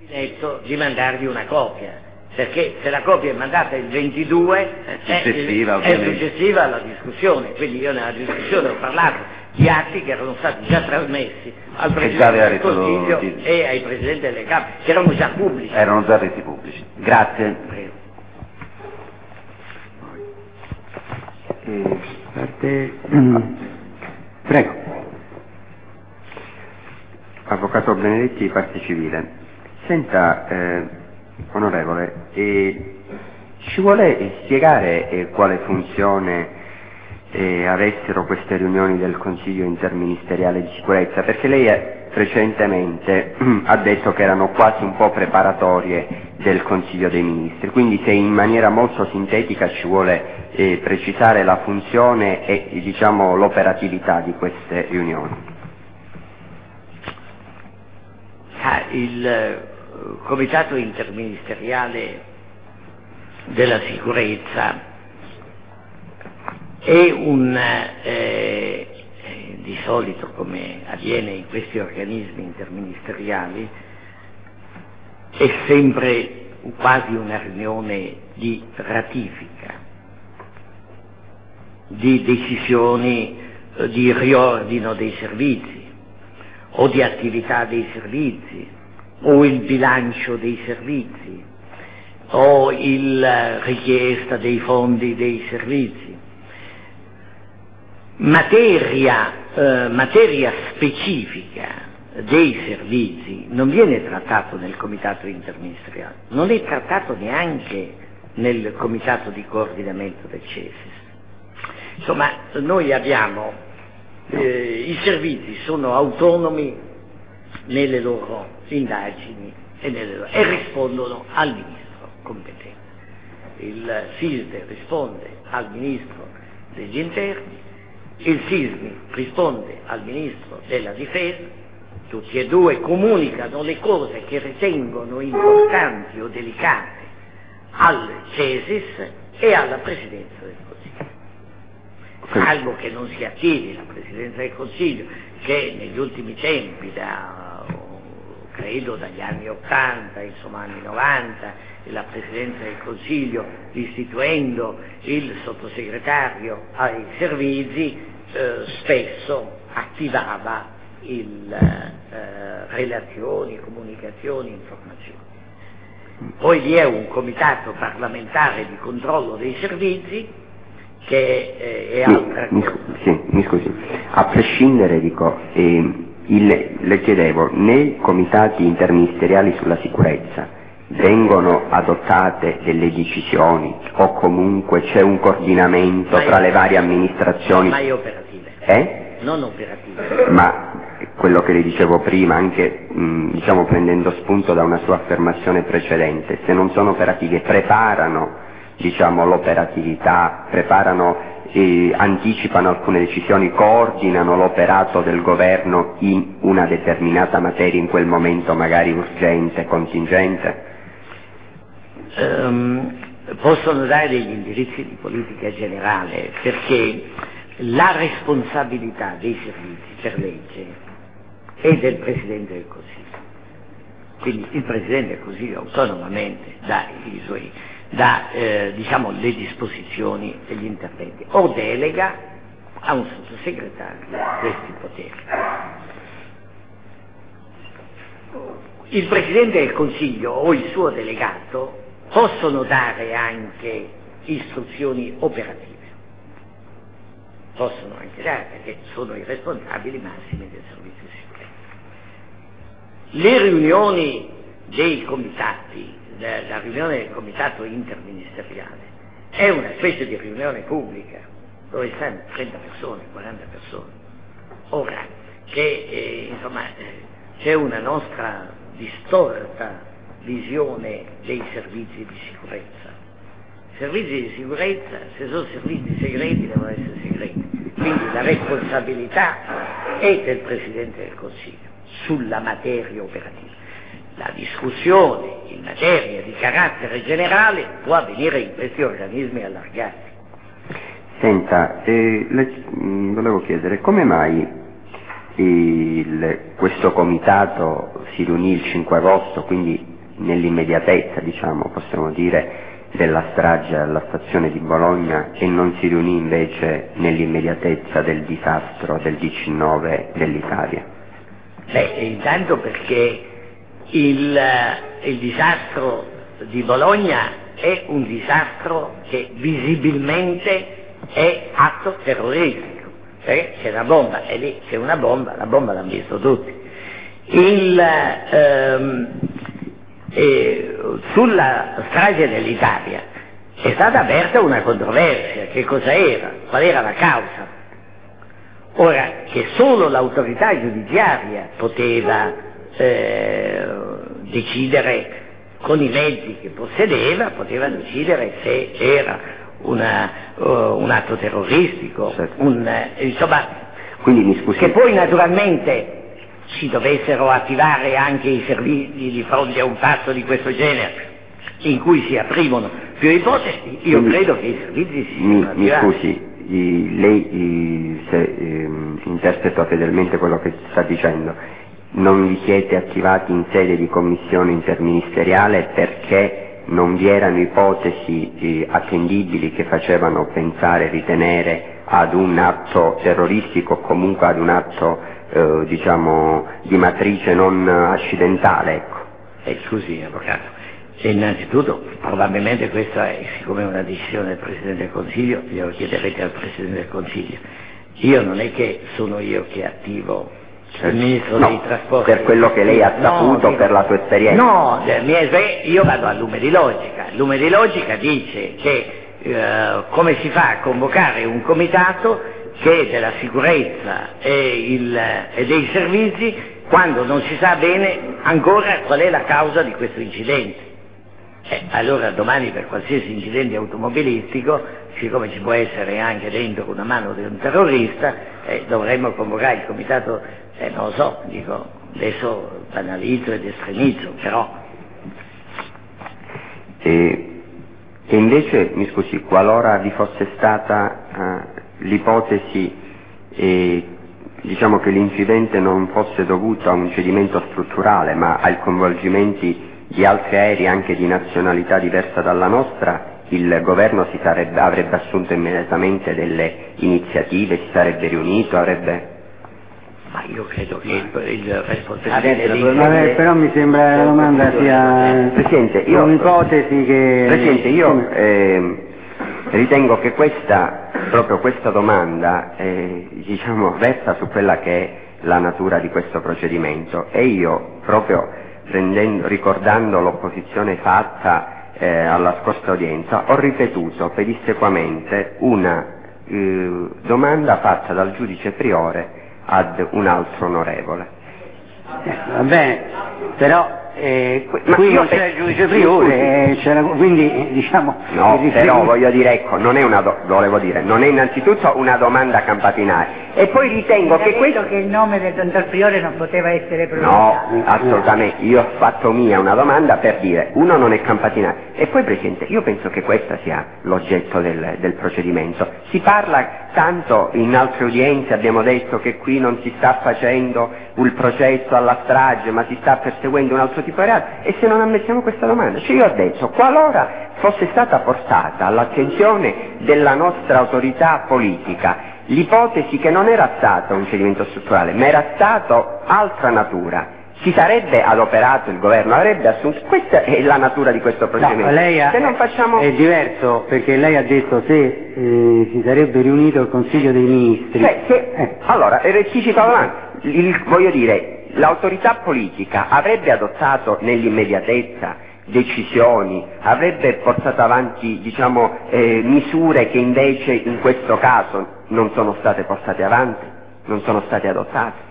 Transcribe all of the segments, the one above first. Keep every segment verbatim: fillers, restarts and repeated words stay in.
Detto di mandargli una copia, perché se la copia è mandata il ventidue è successiva, è, è successiva alla discussione, quindi io nella discussione ho parlato di atti che erano stati già trasmessi al Presidente del Consiglio e ai Presidenti delle Camere, che erano già pubblici. Erano già resi pubblici. Grazie. Prego. Eh, parte... Prego. Avvocato Benedetti, parte civile. Senta, eh, onorevole, eh, ci vuole spiegare eh, quale funzione eh, avessero queste riunioni del Consiglio interministeriale di sicurezza? Perché lei eh, recentemente ha detto che erano quasi un po' preparatorie del Consiglio dei Ministri, quindi se in maniera molto sintetica ci vuole eh, precisare la funzione e diciamo l'operatività di queste riunioni. Ah, il Comitato interministeriale della sicurezza è un, eh, di solito, come avviene in questi organismi interministeriali, è sempre quasi una riunione di ratifica, di decisioni di riordino dei servizi o di attività dei servizi, o il bilancio dei servizi, o la richiesta dei fondi dei servizi. Materia, eh, materia specifica dei servizi non viene trattato nel Comitato interministeriale, non è trattato neanche nel Comitato di coordinamento del CESIS. Insomma, noi abbiamo, eh, i servizi sono autonomi nelle loro indagini e, nelle loro, e rispondono al ministro competente. Il SISDE risponde al ministro degli interni, il SISMI risponde al ministro della difesa, tutti e due comunicano le cose che ritengono importanti o delicate al CESIS e alla Presidenza del Consiglio. Salvo che non si attivi la Presidenza del Consiglio, che negli ultimi tempi, da credo dagli anni ottanta, insomma anni novanta, la Presidenza del Consiglio istituendo il sottosegretario ai servizi, eh, spesso attivava il, eh, relazioni, comunicazioni, informazioni. Poi vi è un comitato parlamentare di controllo dei servizi che eh, è altra mi, cosa. Mi, sì, mi scusi, a prescindere dico, eh, il, le chiedevo, nei comitati interministeriali sulla sicurezza vengono adottate delle decisioni o comunque c'è un coordinamento mai tra le varie amministrazioni? Mai operative. Eh? Non operative. Ma quello che le dicevo prima, anche mh, diciamo prendendo spunto da una sua affermazione precedente, se non sono operative preparano diciamo l'operatività, preparano e anticipano alcune decisioni, coordinano l'operato del governo in una determinata materia in quel momento magari urgente, contingente? Um, possono dare degli indirizzi di politica generale, perché la responsabilità dei servizi per legge è del Presidente del Consiglio, quindi il Presidente del Consiglio autonomamente dà i suoi da eh, diciamo le disposizioni e gli interventi o delega a un sottosegretario questi poteri. Il Presidente del Consiglio o il suo delegato possono dare anche istruzioni operative, possono anche dare, perché sono i responsabili massimi del servizio di sicurezza. Le riunioni dei comitati, la riunione del comitato interministeriale è una specie di riunione pubblica dove stanno trenta persone, quaranta persone. Ora che eh, insomma eh, c'è una nostra distorta visione dei servizi di sicurezza. I servizi di sicurezza, se sono servizi segreti, devono essere segreti, quindi la responsabilità è del Presidente del Consiglio sulla materia operativa. La discussione in materia di carattere generale può avvenire in questi organismi allargati. Senta, eh, le, mh, volevo chiedere come mai il, questo comitato si riunì il cinque agosto, quindi nell'immediatezza, diciamo, possiamo dire, della strage alla stazione di Bologna, e non si riunì invece nell'immediatezza del disastro del diciannove dell'Italia? Beh, intanto perché il, il disastro di Bologna è un disastro che visibilmente è atto terroristico, perché c'è una bomba, e lì c'è una bomba, la bomba l'hanno visto tutti. Il, ehm, eh, sulla strage dell'Italia è stata aperta una controversia, che cosa era, qual era la causa. Ora, che solo l'autorità giudiziaria poteva eh, decidere con i mezzi che possedeva, poteva decidere se era una, uh, un atto terroristico, certo. un, eh, insomma, quindi mi scusi. Che poi naturalmente si dovessero attivare anche i servizi di fronte a un fatto di questo genere, in cui si aprivano più ipotesi, io quindi, credo che i servizi si mi, siano mi attivati. scusi, i, lei i, se ehm, interpreto fedelmente quello che sta dicendo, non vi siete attivati in sede di commissione interministeriale perché non vi erano ipotesi eh, attendibili che facevano pensare, ritenere ad un atto terroristico o comunque ad un atto eh, diciamo di matrice non accidentale, ecco. Eh, scusi, avvocato, innanzitutto probabilmente questa è, siccome è una decisione del Presidente del Consiglio, glielo chiederete al Presidente del Consiglio. Io non è che sono io che attivo il Ministro no, dei Trasporti. Per quello che lei ha saputo, no, per la sua esperienza. No, io vado al lume di logica. Il lume di logica dice che eh, come si fa a convocare un comitato che della sicurezza e, il, e dei servizi quando non si sa bene ancora qual è la causa di questo incidente. Eh, allora domani per qualsiasi incidente automobilistico, siccome ci può essere anche dentro una mano di un terrorista, eh, dovremmo convocare il comitato, eh, non lo so, dico, adesso banalizzo ed estremizzo, però... E, e invece, mi scusi, qualora vi fosse stata uh, l'ipotesi, eh, diciamo che l'incidente non fosse dovuto a un cedimento strutturale, ma ai coinvolgimenti di altri aerei anche di nazionalità diversa dalla nostra, il governo si sarebbe, avrebbe assunto immediatamente delle iniziative, si sarebbe riunito, avrebbe... Ma io credo che il, il responsabile dei... Vabbè, però mi sembra che la domanda sia Presidente, io, un'ipotesi che... Presidente, io eh, ritengo che questa, proprio questa domanda, eh, diciamo, versa su quella che è la natura di questo procedimento, e io proprio prendendo, ricordando l'opposizione fatta eh, alla scorsa udienza, ho ripetuto pedissequamente una eh, domanda fatta dal giudice priore ad un altro onorevole. Eh, va bene, però eh, qui, Ma qui io non c'è pe- il giudice priore, eh, c'era, quindi eh, diciamo... No, il però voglio dire, ecco, non è una do- volevo dire, non è innanzitutto una domanda campatinale, e poi ritengo che questo... che il nome del dottor Priore non poteva essere No, pronunciato. assolutamente, io ho fatto mia una domanda per dire, uno non è campatinale, e poi Presidente, io penso che questo sia l'oggetto del, del procedimento. Si parla tanto, in altre udienze abbiamo detto che qui non si sta facendo il processo alla strage, ma si sta perseguendo un altro tipo di reato, e se non ammettiamo questa domanda, cioè io ho detto, qualora fosse stata portata all'attenzione della nostra autorità politica l'ipotesi che non era stato un cedimento strutturale, ma era stato altra natura, si sarebbe adoperato il governo, avrebbe assunto, questa è la natura di questo procedimento. No, lei ha, se non facciamo... è diverso, perché lei ha detto se eh, si sarebbe riunito il Consiglio dei Ministri. Cioè, se... eh. Allora, recito avanti, il, voglio dire, l'autorità politica avrebbe adottato nell'immediatezza decisioni, avrebbe portato avanti, diciamo, eh, misure che invece in questo caso non sono state portate avanti, non sono state adottate.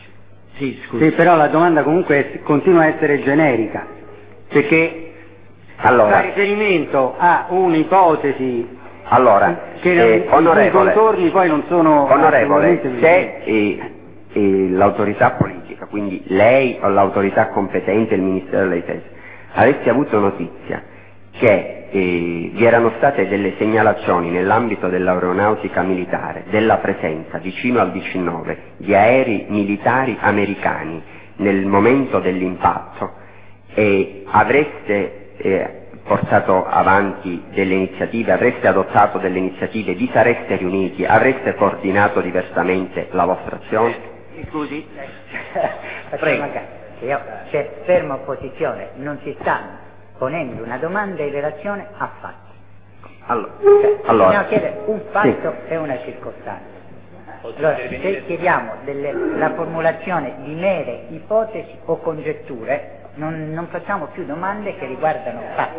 Sì, scusi. Sì, però la domanda comunque è- continua a essere generica, perché Allora, fa riferimento a un'ipotesi allora che eh, non, onorevole, i cui contorni poi non sono onorevole, assolutamente se eh, eh, l'autorità politica, quindi lei o l'autorità competente, il Ministero della Difesa, avesse avuto notizia che eh, vi erano state delle segnalazioni nell'ambito dell'aeronautica militare della presenza vicino al diciannove di aerei militari americani nel momento dell'impatto, e avreste eh, portato avanti delle iniziative, avreste adottato delle iniziative, vi sareste riuniti, avreste coordinato diversamente la vostra azione? Mi scusi? Prego. Io, c'è ferma opposizione, non si sta ponendo una domanda in relazione a fatti. Allora, Cioè, allora bisogna chiedere un fatto sì. e una circostanza. Allora, se chiediamo delle, la formulazione di mere ipotesi o congetture, non, non facciamo più domande che riguardano fatti.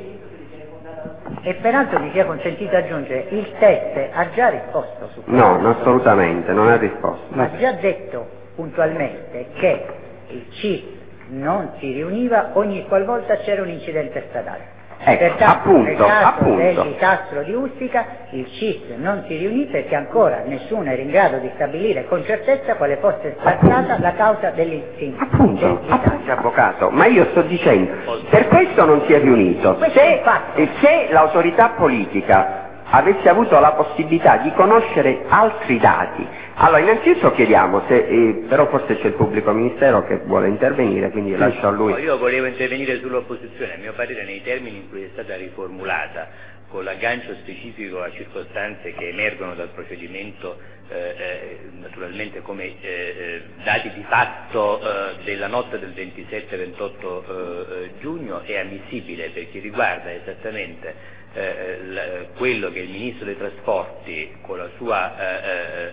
E peraltro mi sia consentito aggiungere, il test ha già risposto su questo. No, no, assolutamente, non ha risposto. Ha già detto puntualmente che il C I S non si riuniva ogni qualvolta c'era un incidente stradale. Ecco, Pertanto, appunto, nel caso appunto. del disastro di Ustica, il C I S non si riunì perché ancora nessuno era in grado di stabilire con certezza quale fosse stata la causa dell'incidente. Appunto, appunto, avvocato, ma io sto dicendo, per questo non si è riunito. Questo è un Se, fatto. se l'autorità politica avesse avuto la possibilità di conoscere altri dati, allora innanzitutto chiediamo se, eh, però forse c'è il pubblico ministero che vuole intervenire, quindi sì. Lascio a lui. No, io volevo intervenire sull'opposizione, a mio parere nei termini in cui è stata riformulata, con l'aggancio specifico a circostanze che emergono dal procedimento, eh, eh, naturalmente come eh, eh, dati di fatto eh, della notte del ventisette ventotto eh, giugno, è ammissibile perché riguarda esattamente eh, la, quello che il Ministro dei Trasporti, con la sua eh,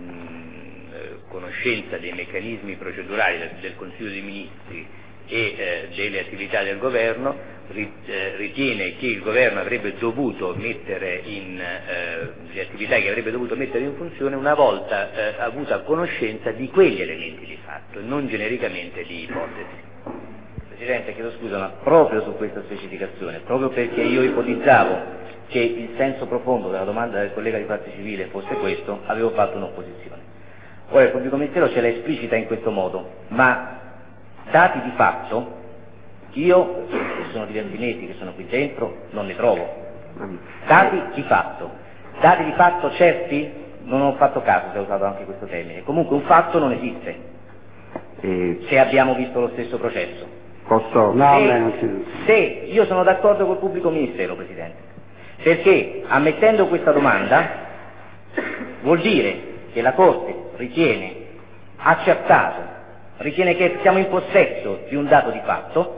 mh, conoscenza dei meccanismi procedurali del, del Consiglio dei Ministri e eh, delle attività del governo, ritiene che il governo avrebbe dovuto mettere in eh, le attività che avrebbe dovuto mettere in funzione una volta eh, avuta conoscenza di quegli elementi di fatto, non genericamente di ipotesi. Presidente, chiedo scusa, ma proprio su questa specificazione, proprio perché io ipotizzavo che il senso profondo della domanda del collega di Parte Civile fosse questo, avevo fatto un'opposizione. Ora il pubblico ministero ce la esplicita in questo modo, ma dati di fatto io, che sono diversi mesi che sono qui dentro, non ne trovo. Dati di fatto. Dati di fatto certi? Non ho fatto caso se ho usato anche questo termine. Comunque un fatto non esiste, Eh, se abbiamo visto lo stesso processo. posso? No, se, beh, non si... se io sono d'accordo col pubblico ministero, Presidente, perché ammettendo questa domanda vuol dire che la Corte ritiene accertato, ritiene che siamo in possesso di un dato di fatto,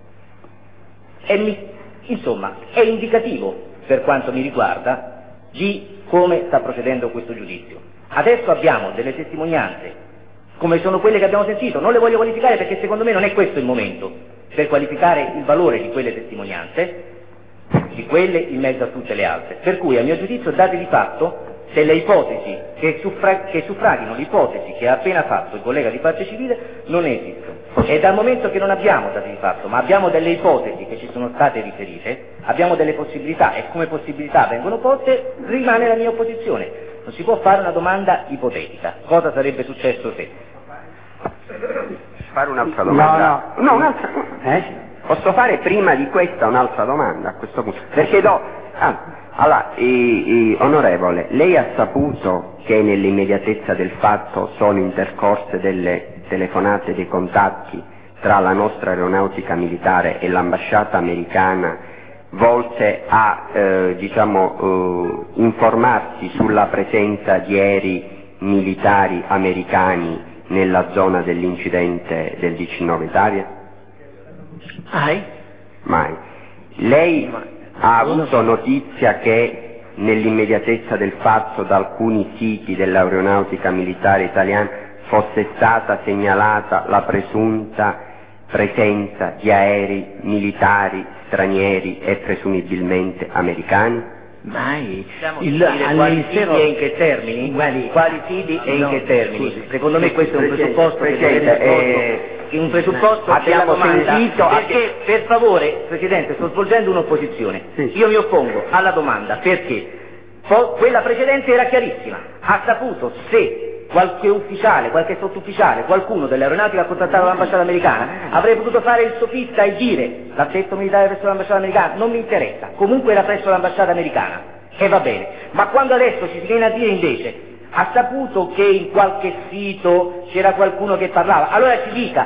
e mi, insomma è indicativo per quanto mi riguarda di come sta procedendo questo giudizio. Adesso abbiamo delle testimonianze come sono quelle che abbiamo sentito, non le voglio qualificare perché secondo me non è questo il momento per qualificare il valore di quelle testimonianze, di quelle in mezzo a tutte le altre, per cui a mio giudizio dati di fatto delle ipotesi che, suffra- che suffraghino l'ipotesi che ha appena fatto il collega di Parte Civile non esistono. E dal momento che non abbiamo dati di fatto, ma abbiamo delle ipotesi che ci sono state riferite, abbiamo delle possibilità e come possibilità vengono poste, rimane la mia opposizione. Non si può fare una domanda ipotetica. Cosa sarebbe successo se? Fare un'altra domanda? No, no. no un'altra. Eh? Posso fare prima di questa un'altra domanda a questo punto? Perché do... Ah, allora, eh, eh, onorevole, lei ha saputo che nell'immediatezza del fatto sono intercorse delle telefonate, dei contatti tra la nostra aeronautica militare e l'ambasciata americana volte a, eh, diciamo, eh, informarsi sulla presenza di aerei militari americani nella zona dell'incidente del diciannove Italia? Mai? Mai. Lei ha avuto notizia che nell'immediatezza del fatto da alcuni siti dell'aeronautica militare italiana fosse stata segnalata la presunta presenza di aerei militari stranieri e presumibilmente americani? Mai. Possiamo Il, dire al quali Ministero... siti e in che termini? Quali, Quali siti e in no, che termini? scusi. Secondo me questo è un Presidente, presupposto che deve Presidente, risposto. eh, Un presupposto abbiamo della domanda, sentito- perché per favore, Presidente, sto svolgendo un'opposizione. Sì. Io mi oppongo alla domanda perché po- quella precedente era chiarissima. Ha saputo se qualche ufficiale, qualche sottufficiale, qualcuno dell'aeronautica ha contattato l'ambasciata americana, avrei potuto fare il sofista e dire l'aspetto militare presso l'ambasciata americana, non mi interessa, comunque era presso l'ambasciata americana e va bene, ma quando adesso ci si viene a dire invece ha saputo che in qualche sito c'era qualcuno che parlava, allora ci dica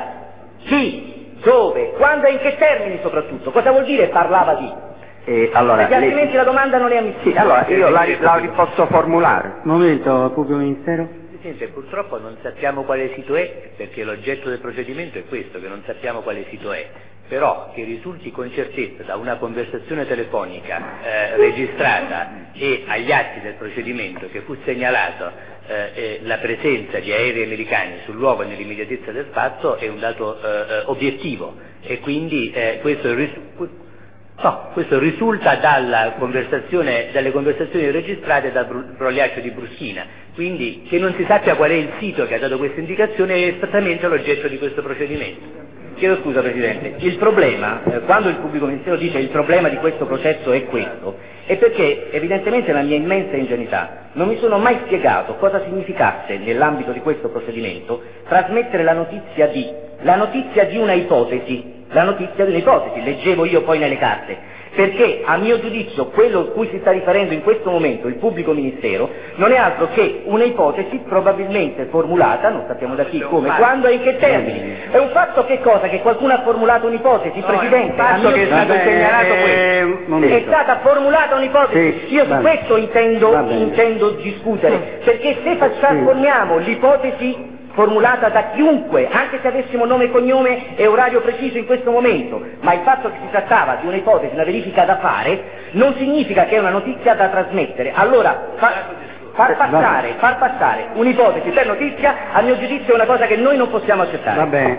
chi, dove, quando e in che termini soprattutto, cosa vuol dire parlava di? E allora, perché altrimenti lei... la domanda non è ammissibile. Sì, allora io la, la posso formulare. Un momento, pubblico ministero. Presidente, purtroppo non sappiamo quale sito è, perché l'oggetto del procedimento è questo, che non sappiamo quale sito è, però che risulti con certezza da una conversazione telefonica eh, registrata e agli atti del procedimento che fu segnalato eh, eh, la presenza di aerei americani sul luogo e nell'immediatezza del fatto è un dato eh, obiettivo e quindi eh, questo è ris- No, questo risulta dalla conversazione, dalle conversazioni registrate dal brogliaccio di Bruschina, quindi che non si sappia qual è il sito che ha dato questa indicazione è esattamente l'oggetto di questo procedimento. Chiedo scusa Presidente, il problema, eh, quando il pubblico ministero dice il problema di questo processo è questo, è perché evidentemente nella mia immensa ingenuità non mi sono mai spiegato cosa significasse nell'ambito di questo procedimento trasmettere la notizia di, la notizia di una ipotesi, la notizia di un'ipotesi, leggevo io poi nelle carte, perché a mio giudizio quello a cui si sta riferendo in questo momento il pubblico ministero non è altro che un'ipotesi probabilmente formulata, non sappiamo da chi, come, quando e in che termini. È un fatto che cosa? Che qualcuno ha formulato un'ipotesi, no, Presidente, a mio che è stato vabbè, segnalato eh, questo. È stata formulata un'ipotesi, sì, io su questo intendo, bene. intendo discutere, perché se trasformiamo l'ipotesi formulata da chiunque, anche se avessimo nome e cognome e orario preciso in questo momento, ma il fatto che si trattava di un'ipotesi, una verifica da fare, non significa che è una notizia da trasmettere. Allora, fa, far passare, far passare un'ipotesi per notizia, a mio giudizio è una cosa che noi non possiamo accettare. Va bene.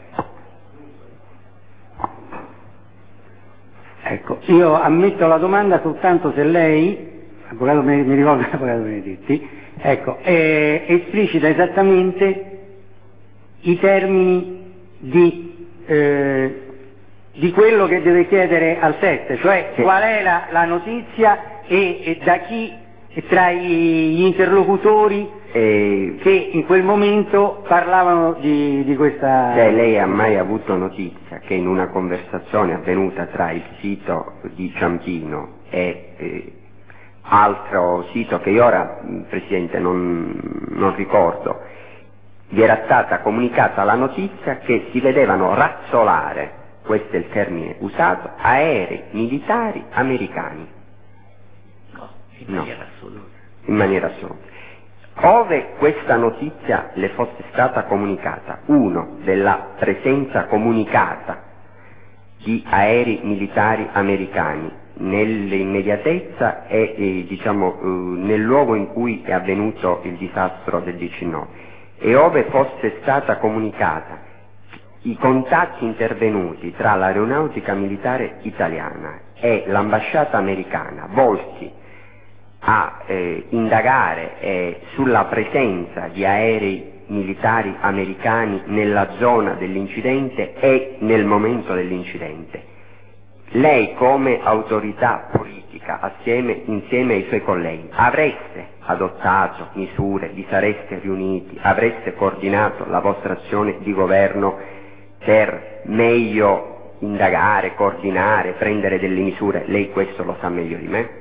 Ecco, io ammetto la domanda soltanto se lei, avvocato, mi rivolgo all'avvocato Benedetti, ecco, eh, esplicita esattamente i termini di, eh, di quello che deve chiedere al test, cioè sì. Qual è la, la notizia e, e da chi tra gli interlocutori eh, che in quel momento parlavano di, di questa... Cioè, lei ha mai avuto notizia che in una conversazione avvenuta tra il sito di Ciampino e... Eh, altro sito che io ora, Presidente, non, non ricordo, vi era stata comunicata la notizia che si vedevano razzolare, questo è il termine usato, aerei militari americani. No, in maniera no, assoluta. In maniera assoluta. Ove questa notizia le fosse stata comunicata, uno, della presenza comunicata di aerei militari americani nell'immediatezza e eh, diciamo eh, nel luogo in cui è avvenuto il disastro del diciannove e ove fosse stata comunicata i contatti intervenuti tra l'aeronautica militare italiana e l'ambasciata americana volti a eh, indagare eh, sulla presenza di aerei militari americani nella zona dell'incidente e nel momento dell'incidente. Lei come autorità politica, assieme, insieme ai suoi colleghi, avreste adottato misure, vi sareste riuniti, avreste coordinato la vostra azione di governo per meglio indagare, coordinare, prendere delle misure? Lei questo lo sa meglio di me?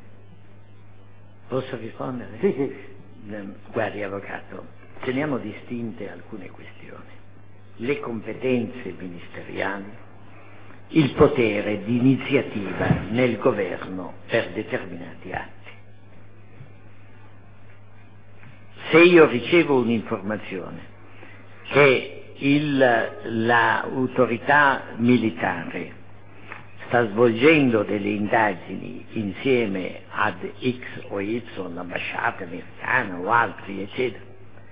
Posso rispondere? Sì, sì. Guardi, Avvocato, teniamo distinte alcune questioni. Le competenze ministeriali, il potere di iniziativa nel governo per determinati atti. Se io ricevo un'informazione che il, l'autorità militare sta svolgendo delle indagini insieme ad X o Y, l'ambasciata americana o altri, eccetera,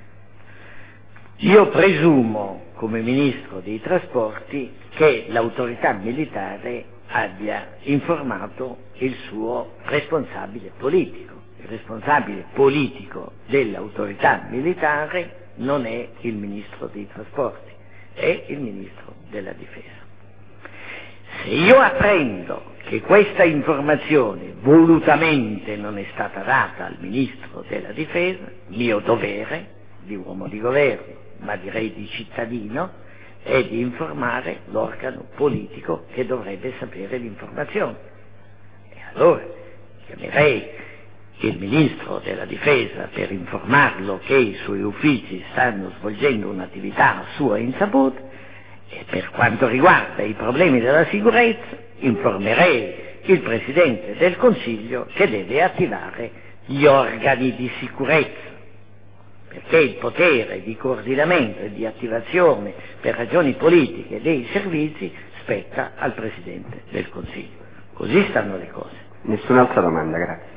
io presumo, come Ministro dei Trasporti, che l'autorità militare abbia informato il suo responsabile politico. Il responsabile politico dell'autorità militare non è il Ministro dei Trasporti, è il Ministro della Difesa. Se io apprendo che questa informazione volutamente non è stata data al Ministro della Difesa, mio dovere di uomo di governo, ma direi di cittadino, è di informare l'organo politico che dovrebbe sapere l'informazione. E allora chiamerei il Ministro della Difesa per informarlo che i suoi uffici stanno svolgendo un'attività a sua insaputa, e per quanto riguarda i problemi della sicurezza informerei il Presidente del Consiglio che deve attivare gli organi di sicurezza, perché il potere di coordinamento e di attivazione per ragioni politiche dei servizi spetta al Presidente del Consiglio. Così stanno le cose. Nessun'altra domanda, grazie.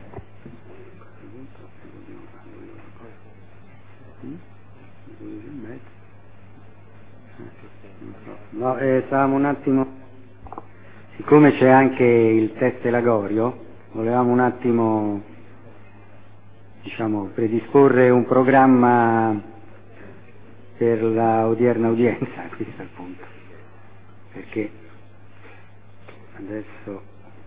No, eh, stavamo un attimo, siccome c'è anche il test Lagorio, volevamo un attimo, diciamo, predisporre un programma per la odierna udienza, questo è il punto, perché adesso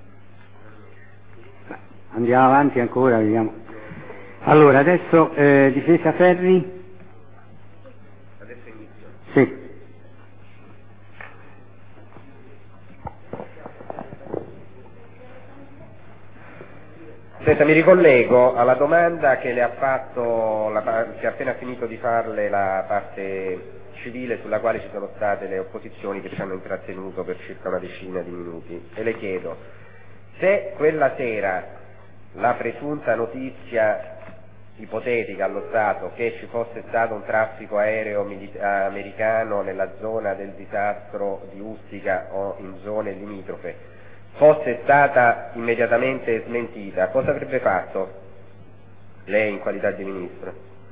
andiamo avanti ancora, vediamo. Allora, adesso eh, difesa Ferri. Adesso inizio. Sì. Senta, mi ricollego alla domanda che le ha fatto, la, che ha appena finito di farle la parte civile, sulla quale ci sono state le opposizioni che ci hanno intrattenuto per circa una decina di minuti, e le chiedo se quella sera la presunta notizia ipotetica allo Stato che ci fosse stato un traffico aereo americano nella zona del disastro di Ustica o in zone limitrofe fosse stata immediatamente smentita, cosa avrebbe fatto lei in qualità di Ministro?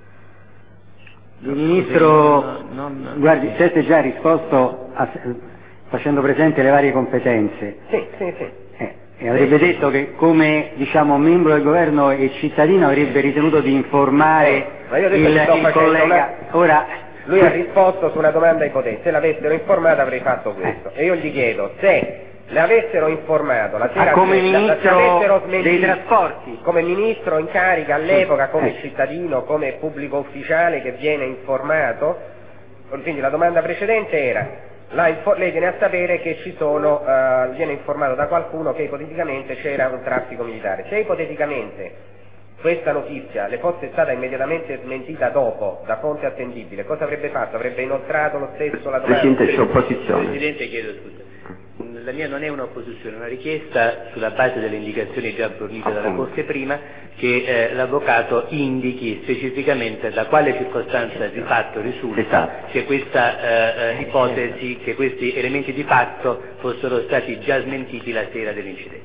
Il Ministro, non, guardi, siete già risposto a, facendo presente le varie competenze. Sì, sì, sì. Eh, e avrebbe sì. detto che come, diciamo, membro del governo e cittadino avrebbe ritenuto di informare eh, ma io il, il collega. Una... Ora, lui ha risposto su una domanda ipotetica, se l'avessero informato avrei fatto questo. Eh. E io gli chiedo se le avessero informato la sera, ah, come la, ministro dei trasporti, come ministro in carica all'epoca, come eh. cittadino, come pubblico ufficiale che viene informato, quindi la domanda precedente era, la, lei viene a sapere che ci sono, uh, viene informato da qualcuno che ipoteticamente c'era un traffico militare. Se ipoteticamente questa notizia le fosse stata immediatamente smentita dopo da fonte attendibile, cosa avrebbe fatto? Avrebbe inoltrato lo stesso la domanda? Presidente, c'è opposizione. Presidente, chiedo scusa. La mia non è un'opposizione, è una richiesta sulla base delle indicazioni già fornite dalla Corte prima, che eh, l'Avvocato indichi specificamente da quale circostanza di fatto risulta esatto. che questa eh, ipotesi, che questi elementi di fatto fossero stati già smentiti la sera dell'incidente.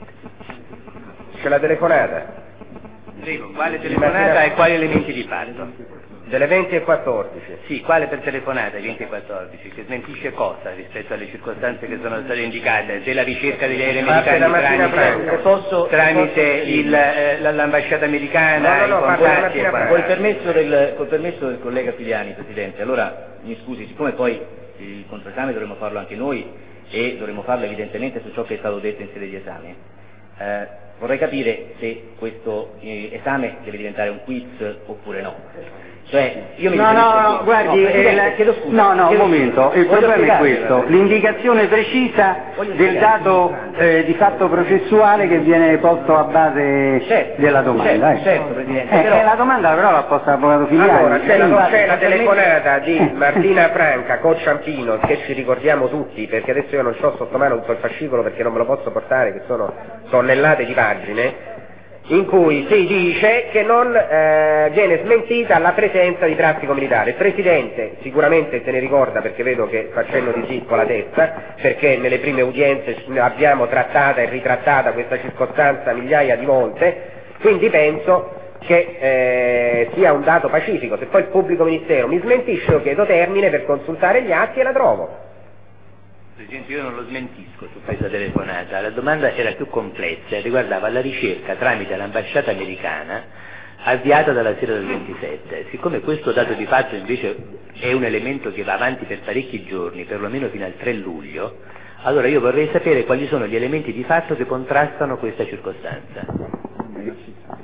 C'è la telefonata? Prego, quale telefonata e quali elementi di fatto? Delle venti e quattordici? Sì, quale per telefonata venti e quattordici? Che smentisce cosa rispetto alle circostanze che sono state indicate? Della ricerca degli aerei americani tramite, posso, tramite il, eh, l'ambasciata americana, no, no, no, i contatti e col permesso, del, col permesso del collega Filiani, Presidente, allora mi scusi, siccome poi il controesame dovremmo farlo anche noi e dovremmo farlo evidentemente su ciò che è stato detto in sede di esame, eh, vorrei capire se questo eh, esame deve diventare un quiz oppure no. Cioè, io mi no, no, no, guardi, no, eh, la, chiedo scusa, no, no, chiedo un momento, scusa. il Voglio problema è questo, spiegare. l'indicazione precisa del dato eh, di fatto processuale che viene posto a base certo, della domanda. Certo, certo, Presidente. Eh, però... eh, la domanda però l'ha posta l'avvocato Filiani. Allora, c'è la, Quindi... c'è la telefonata di Martina Franca con Ciampino, che ci ricordiamo tutti, perché adesso io non ho sotto mano tutto il fascicolo perché non me lo posso portare, che sono tonnellate di pagine, in cui si dice che non eh, viene smentita la presenza di traffico militare. Il Presidente sicuramente se ne ricorda, perché vedo che fa cenno di sì con la testa, perché nelle prime udienze abbiamo trattata e ritrattata questa circostanza migliaia di volte, quindi penso che eh, sia un dato pacifico. Se poi il pubblico ministero mi smentisce, io chiedo termine per consultare gli atti e la trovo. Presidente, io non lo smentisco su questa telefonata, la domanda era più complessa e riguardava la ricerca tramite l'ambasciata americana avviata dalla sera del ventisette. Siccome questo dato di fatto invece è un elemento che va avanti per parecchi giorni, perlomeno fino al tre luglio, allora io vorrei sapere quali sono gli elementi di fatto che contrastano questa circostanza.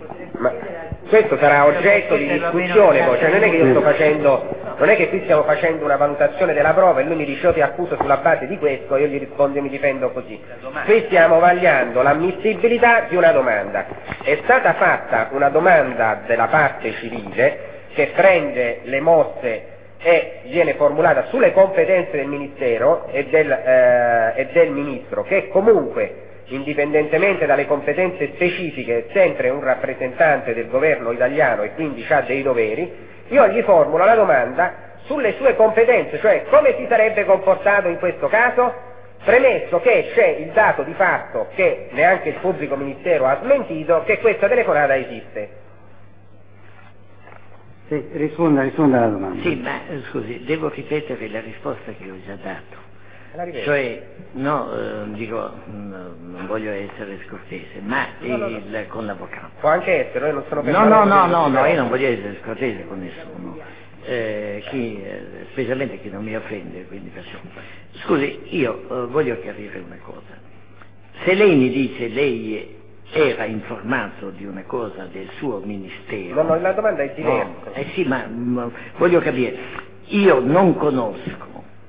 Ma questo sarà oggetto di discussione poi, cioè non è che io sto facendo, non è che qui stiamo facendo una valutazione della prova e lui mi dice io ti accuso sulla base di questo, io gli rispondo e mi difendo così. Qui stiamo vagliando l'ammissibilità di una domanda. È stata fatta una domanda della parte civile che prende le mosse e viene formulata sulle competenze del Ministero e del, eh, e del Ministro, che comunque indipendentemente dalle competenze specifiche è sempre un rappresentante del governo italiano e quindi ha dei doveri. Io gli formulo la domanda sulle sue competenze, cioè come si sarebbe comportato in questo caso, premesso che c'è il dato di fatto che neanche il pubblico ministero ha smentito che questa telefonata esiste. Sì, risponda, risponda alla domanda. Sì, ma eh, scusi, devo ripetere la risposta che ho già dato. La ripeto. Cioè, no, eh, dico, no, non voglio essere scortese, ma No, no, no. il, con l'avvocato. Può anche essere, io non sono per No, no, fare no, così, no, no, però- io non voglio essere scortese con nessuno, eh, chi, eh, specialmente chi non mi offende, quindi perciò. Scusi, io eh, voglio chiarire una cosa. Se lei mi dice lei era informato di una cosa del suo ministero... No, no, la domanda è diversa. No, eh sì, ma mh, voglio capire, io non conosco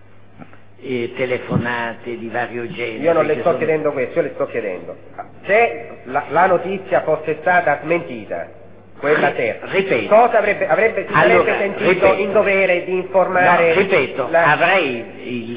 eh, telefonate di vario genere... Io non le che sto sono- chiedendo questo, io le sto chiedendo se la, la notizia fosse stata smentita, quella Ri- terza, ripeto. cosa avrebbe, avrebbe, si Allora, sarebbe sentito ripeto. in dovere di informare... No, ripeto, la- avrei, il,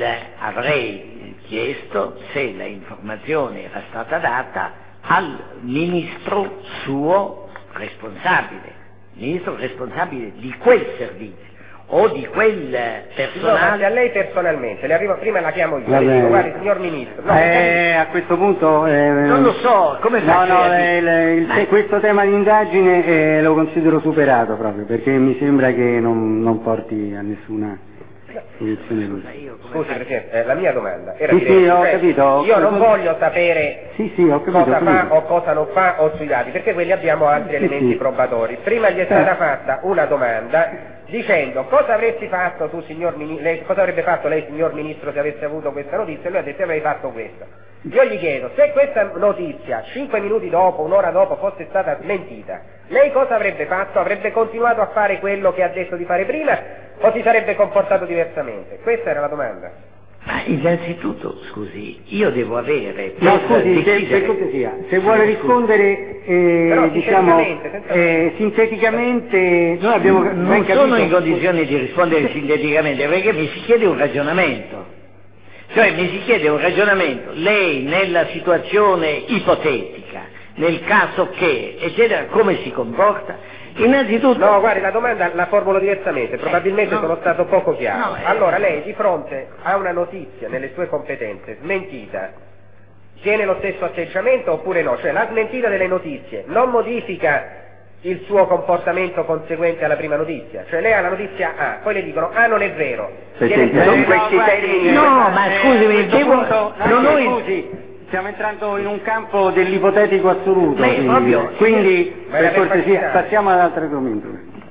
avrei chiesto se la informazione era stata data al ministro suo responsabile, ministro responsabile di quel servizio o di quel No, ma se a personale. lei personalmente, le arrivo, prima la chiamo io, Va le bene. dico, guardi signor Ministro, no, Eh, a questo punto... eh, Non lo so, come No, faccio no, a le- dire? le- il- Ma- questo tema di indagine eh, lo considero superato proprio, perché mi sembra che non, non porti a nessuna soluzione. Scusa, io come Scusi faccio? Presidente, eh, la mia domanda era Sì, diversa, sì, ho cioè, capito, ho io non capito. voglio sapere Sì, sì, ho capito. cosa ho capito. fa o cosa non fa o sui dati, perché quelli abbiamo altri Sì, elementi sì. probatori. Prima gli è Eh. stata fatta una domanda dicendo cosa avresti fatto tu signor Ministro, lei, cosa avrebbe fatto lei signor Ministro se avesse avuto questa notizia, e lui ha detto avrei fatto questo. Io gli chiedo, se questa notizia cinque minuti dopo, un'ora dopo fosse stata smentita, lei cosa avrebbe fatto? Avrebbe continuato a fare quello che ha detto di fare prima o si sarebbe comportato diversamente? Questa era la domanda. Ma innanzitutto, scusi, io devo avere... No, per scusi, se, decidere- per cortesia, se Sì, vuole scusi. rispondere, eh, Però diciamo, sinteticamente, senza- eh, sinteticamente, noi abbiamo ben Non capito- sono in condizioni di rispondere sinteticamente perché mi si chiede un ragionamento. Cioè mi si chiede un ragionamento, lei nella situazione ipotetica, nel caso che, eccetera, come si comporta? Innanzitutto... No, guardi, la domanda la formulo diversamente, probabilmente no. sono stato poco chiaro. No, eh. Allora, lei di fronte a una notizia nelle sue competenze smentita, tiene lo stesso atteggiamento oppure no? Cioè la smentita delle notizie non modifica il suo comportamento conseguente alla prima notizia? Cioè lei ha la notizia A, poi le dicono ah non è vero. Presidente, Viene- con Eh, questi no, guardi, termini- No, ma eh, scusami, a questo devo- punto- no, non no, ho- scusi, stiamo entrando in un campo dell'ipotetico assoluto, Beh, quindi, proprio- quindi Ma era per per cortesia facilitare. passiamo ad altro argomento.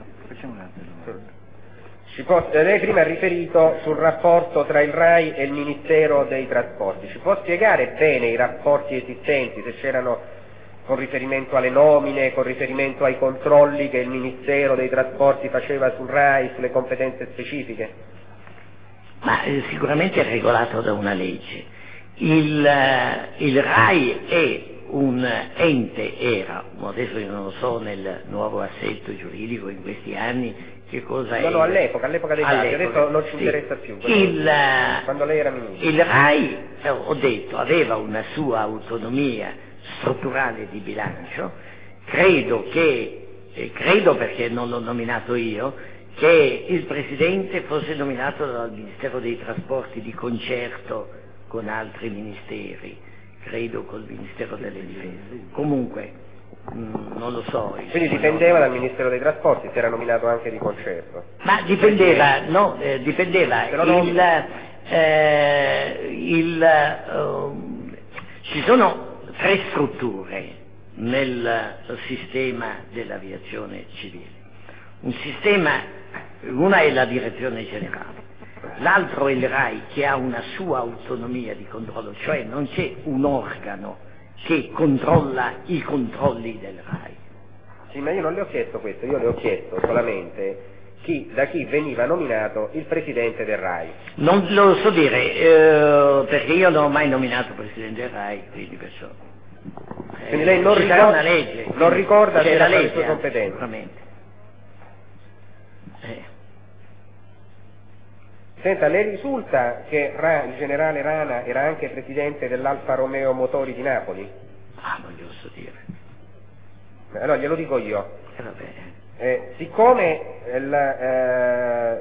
Ci può- eh, lei prima ha riferito sul rapporto tra il RAI e il Ministero dei Trasporti. Ci può spiegare bene i rapporti esistenti, se c'erano con riferimento alle nomine, con riferimento ai controlli che il Ministero dei Trasporti faceva sul RAI, sulle competenze specifiche? Ma eh, sicuramente è regolato da una legge. Il, eh, il RAI è un ente, era, adesso io non lo so nel nuovo assetto giuridico in questi anni che cosa è. No, no, all'epoca, all'epoca dei fatti, All'epoca, adesso non ci sì. interessa più. Quando, Il, eh, quando lei era Ministro. il RAI, eh, ho detto, aveva una sua autonomia strutturale di bilancio, credo che, eh, credo perché non l'ho nominato io, che il Presidente fosse nominato dal Ministero dei Trasporti di concerto con altri ministeri, credo col Ministero delle Difese. Comunque, mh, non lo so. io Quindi sono- dipendeva dal Ministero dei Trasporti, si era nominato anche di concerto. Ma dipendeva, no, eh, dipendeva Se lo nomina. il, eh, il, ehm, ci sono tre strutture nel sistema dell'aviazione civile. Un sistema, una è la direzione generale, l'altro è il RAI che ha una sua autonomia di controllo, cioè non c'è un organo che controlla i controlli del RAI. Sì, ma io non le ho chiesto questo, io le ho chiesto solamente chi, da chi veniva nominato il Presidente del RAI. Non lo so dire, eh, perché io non ho mai nominato Presidente del RAI, quindi perciò... Eh, Quindi lei non, ci ricorda, sarà una legge, non ricorda c'è se la era legge, le sue competenze. sicuramente. Eh. Senta, le risulta che Ra, il generale Rana era anche Presidente dell'Alfa Romeo Motori di Napoli? Ah, non glielo so dire. Allora glielo dico io. Eh, vabbè. Eh, siccome il, eh,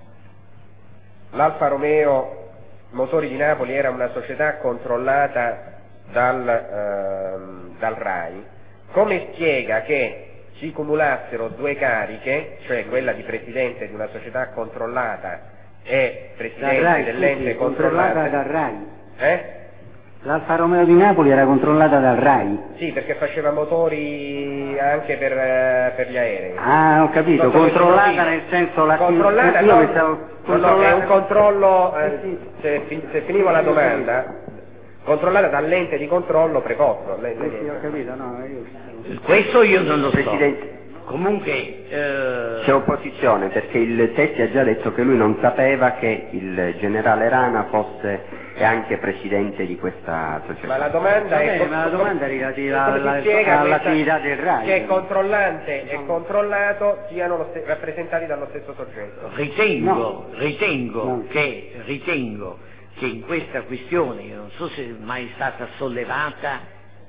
l'Alfa Romeo Motori di Napoli era una società controllata dal, ehm, dal RAI, come spiega che si cumulassero due cariche, cioè quella di Presidente di una società controllata e Presidente Rai, dell'ente sì, controllata controllato? dal RAI. Eh? L'Alfa Romeo di Napoli era controllata dal RAI. Sì, perché faceva motori anche per, eh, per gli aerei. Ah, ho capito, Sotto questo controllata profilo. nel senso la Controllata, eh, io no, pensavo no, no, è controllata- un controllo, eh, Sì, sì. se, fi- se finivo la domanda, controllata dall'ente di controllo preposto. Lei, lei- Sì, sì, ho capito, no, io... Questo io non lo so. Presidente. Comunque... eh, C'è opposizione perché il Tetti ha già detto che lui non sapeva che il generale Rana fosse anche presidente di questa società. Ma la domanda Va è... bene, ma la domanda è relativa come si alla- spiega all'attività questa- del RAI. che controllante e controllato siano lo ste- rappresentati dallo stesso soggetto. Ritengo, No. ritengo No. che ritengo che in questa questione, io non so se è mai stata sollevata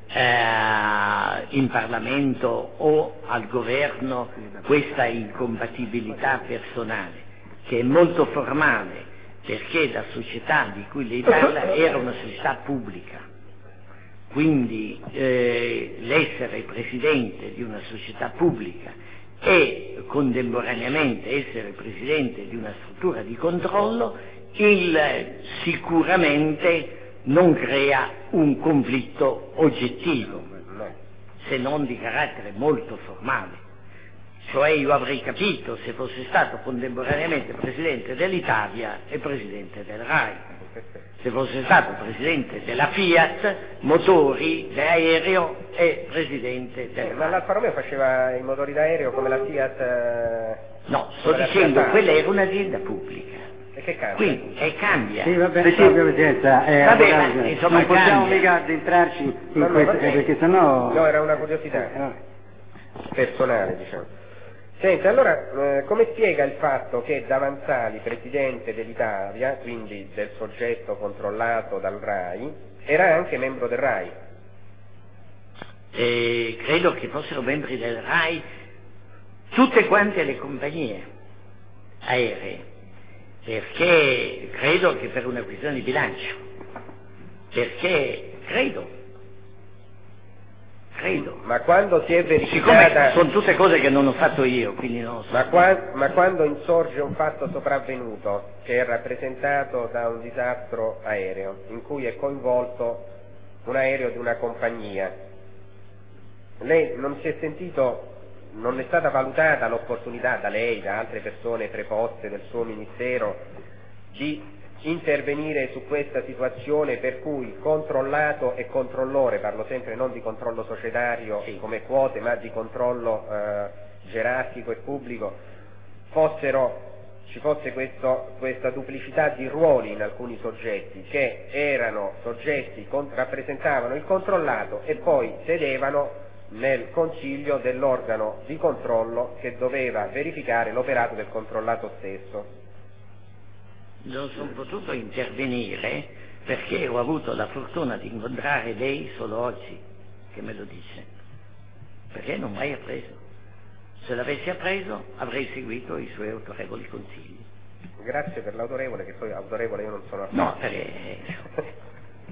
eh, in Parlamento o al governo questa incompatibilità personale, che è molto formale, perché la società di cui lei parla era una società pubblica. Quindi eh, l'essere presidente di una società pubblica e contemporaneamente essere presidente di una struttura di controllo, il, sicuramente non crea un conflitto oggettivo, se non di carattere molto formale. Cioè io avrei capito se fosse stato contemporaneamente presidente dell'Italia e presidente del RAI. Se fosse stato presidente della Fiat, motori, dell'aereo e presidente del Eh, ma RAI. l'Alfa Romeo faceva i motori d'aereo come la Fiat... eh, No, sto come la dicendo, Fiat. quella era un'azienda pubblica. E che cambia? Quindi, e cambia. Sì, vabbè, Sì, sì, Presidenza, eh, Va bene, avvocato, insomma, non possiamo cambia. mica addentrarci in No, no, questo, va eh, bene. perché sennò... No, era una curiosità. Eh, vabbè. Personale, diciamo. Senta, allora, eh, come spiega il fatto che Davanzali, presidente dell'Italia, quindi del soggetto controllato dal RAI, era anche membro del RAI? E credo che fossero membri del RAI tutte quante le compagnie aeree, perché credo che per una questione di bilancio, perché credo, credo, Ma quando si è siccome verificata... sono tutte cose che non ho fatto io, quindi non lo so. Ma, qua- ma quando insorge un fatto sopravvenuto che è rappresentato da un disastro aereo in cui è coinvolto un aereo di una compagnia, lei non si è sentito, non è stata valutata l'opportunità da lei, da altre persone preposte del suo ministero, di intervenire su questa situazione per cui controllato e controllore, parlo sempre non di controllo societario Sì. come quote, ma di controllo eh, gerarchico e pubblico, fossero, ci fosse questo, questa duplicità di ruoli in alcuni soggetti che erano soggetti, con, rappresentavano il controllato e poi sedevano nel consiglio dell'organo di controllo che doveva verificare l'operato del controllato stesso. Non sono potuto intervenire perché ho avuto la fortuna di incontrare lei solo oggi, che me lo dice, perché non mai appreso. Se l'avessi appreso avrei seguito i suoi autorevoli consigli. Grazie per l'autorevole, che poi autorevole io non sono affatto. No, perché...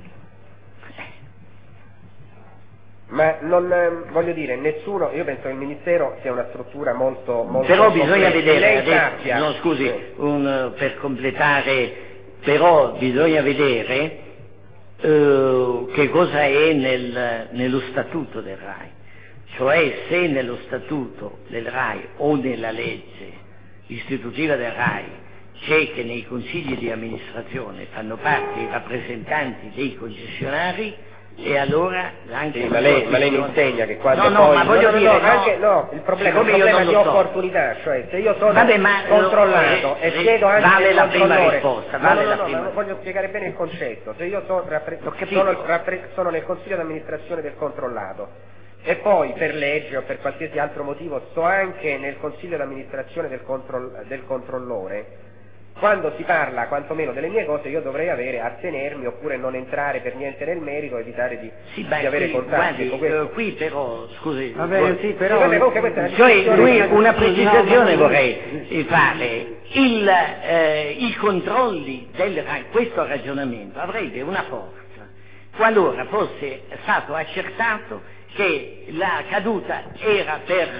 Ma non eh, voglio dire, nessuno, io penso che il Ministero sia una struttura molto, molto Però bisogna complessa. vedere, Lei adesso, sappia, no scusi, eh, un, per completare, però bisogna vedere eh, che cosa è nel, nello statuto del RAI, cioè se nello statuto del RAI o nella legge istitutiva del RAI c'è che nei consigli di amministrazione fanno parte i rappresentanti dei concessionari, E allora anche sì, ma, lei, ma lei mi insegna che quando no, no, poi ma voglio no, no, dire, no, no, anche, no, il problema è un problema di opportunità, cioè se io sono Vabbè, ma, controllato eh, e chiedo anche vale al la prima controllore, risposta, no, vale no, la no, prima no, ma voglio spiegare bene il concetto, se io so, rappre- capito. sono, rappre- sono nel consiglio di amministrazione del controllato e poi per legge o per qualsiasi altro motivo sto anche nel consiglio di amministrazione del, controll- del controllore, quando si parla quantomeno delle mie cose io dovrei avere, astenermi oppure non entrare per niente nel merito, evitare di, sì, beh, di avere qui, contatti. guardi, Ecco, eh, qui però, scusi, Vabbè, sì, però... Sì, vabbè, comunque questa è una cioè, discussione lui, una precisazione no, ma- vorrei fare, il, eh, i controlli del questo ragionamento avrebbe una forza qualora fosse stato accertato che la caduta era per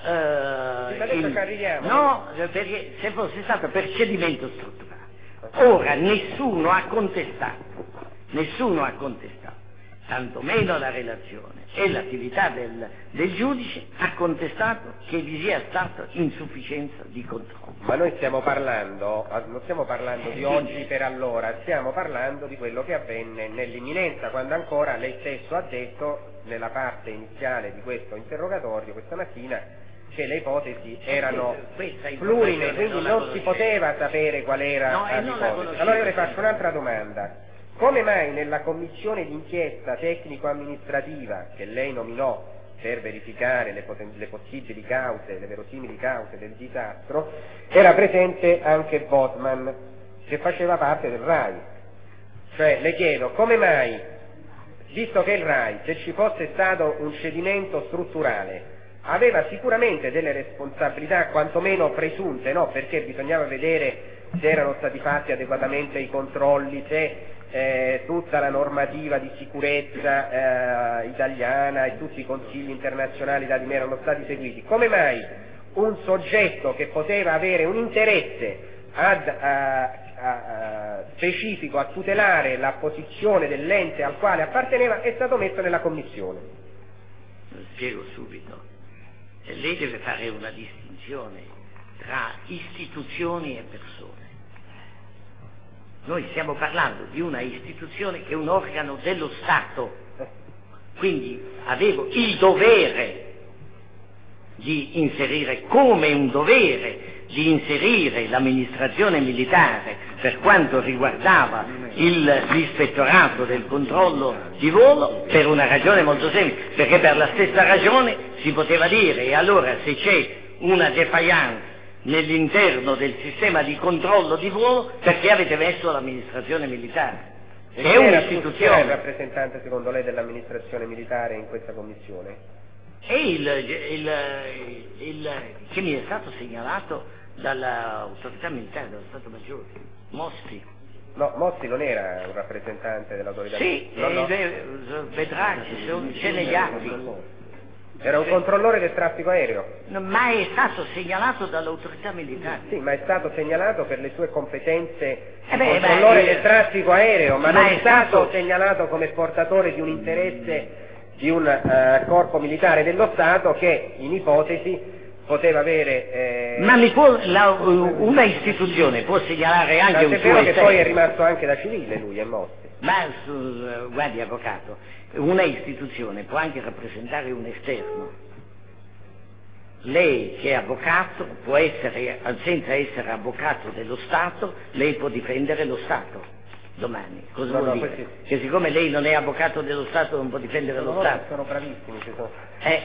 eh, sì, ma adesso il, ci arriviamo. no, perché se fosse stato per cedimento strutturale. Ora nessuno ha contestato, nessuno ha contestato, tantomeno la relazione e l'attività del, del giudice ha contestato che vi sia stata insufficienza di controllo. Ma noi stiamo parlando, non stiamo parlando di oggi per allora, stiamo parlando di quello che avvenne nell'imminenza, quando ancora lei stesso ha detto nella parte iniziale di questo interrogatorio questa mattina che le ipotesi erano plurime, quindi non si poteva sapere qual era no, l'ipotesi. Allora io le faccio un'altra domanda. Come mai nella commissione d'inchiesta tecnico-amministrativa che lei nominò per verificare le, poten- le possibili cause, le verosimili cause del disastro, era presente anche Botman, che faceva parte del RAI? Cioè, le chiedo, come mai, visto che il RAI, se ci fosse stato un cedimento strutturale, aveva sicuramente delle responsabilità quantomeno presunte, no? Perché bisognava vedere se erano stati fatti adeguatamente i controlli, se eh, tutta la normativa di sicurezza eh, italiana e tutti i consigli internazionali dati me erano stati seguiti. Come mai un soggetto che poteva avere un interesse ad, a, a, a, specifico a tutelare la posizione dell'ente al quale apparteneva è stato messo nella commissione? Lo spiego subito. Lei deve fare una distinzione tra istituzioni e persone. Noi stiamo parlando di una istituzione che è un organo dello Stato, quindi avevo il dovere di inserire, come un dovere di inserire l'amministrazione militare per quanto riguardava il, l'ispettorato del controllo di volo, per una ragione molto semplice, perché per la stessa ragione si poteva dire, e allora se c'è una defiance nell'interno del sistema di controllo di volo, perché avete messo l'amministrazione militare? E è chi era- un'istituzione. chi era il rappresentante secondo lei dell'amministrazione militare in questa commissione? E il, il, il, che mi è stato segnalato dall'autorità militare, dallo Stato Maggiore, Mossi. No, Mossi non era un rappresentante dell'autorità Sì, no, no. eh, vedrà, c'è negli atti. Era un controllore del traffico aereo. No, ma è stato segnalato dall'autorità militare. Sì, ma è stato segnalato per le sue competenze Eh di beh, controllore beh, del traffico aereo, ma, ma non è è stato stato- segnalato come portatore di un interesse di un eh, corpo militare dello Stato che in ipotesi poteva avere... eh, Ma mi può, la, una istituzione può segnalare anche un tant'è suo vero che poi è esterno. rimasto anche da civile lui, è Mossi. Ma su- guardi avvocato, una istituzione può anche rappresentare un esterno. Lei che è avvocato può essere, senza essere avvocato dello Stato, lei può difendere lo Stato domani. Cosa No, vuol no, dire? questi- Che siccome lei non è avvocato dello Stato non può difendere Sono lo loro che Stato? sono bravissimi. Ci sono. Eh,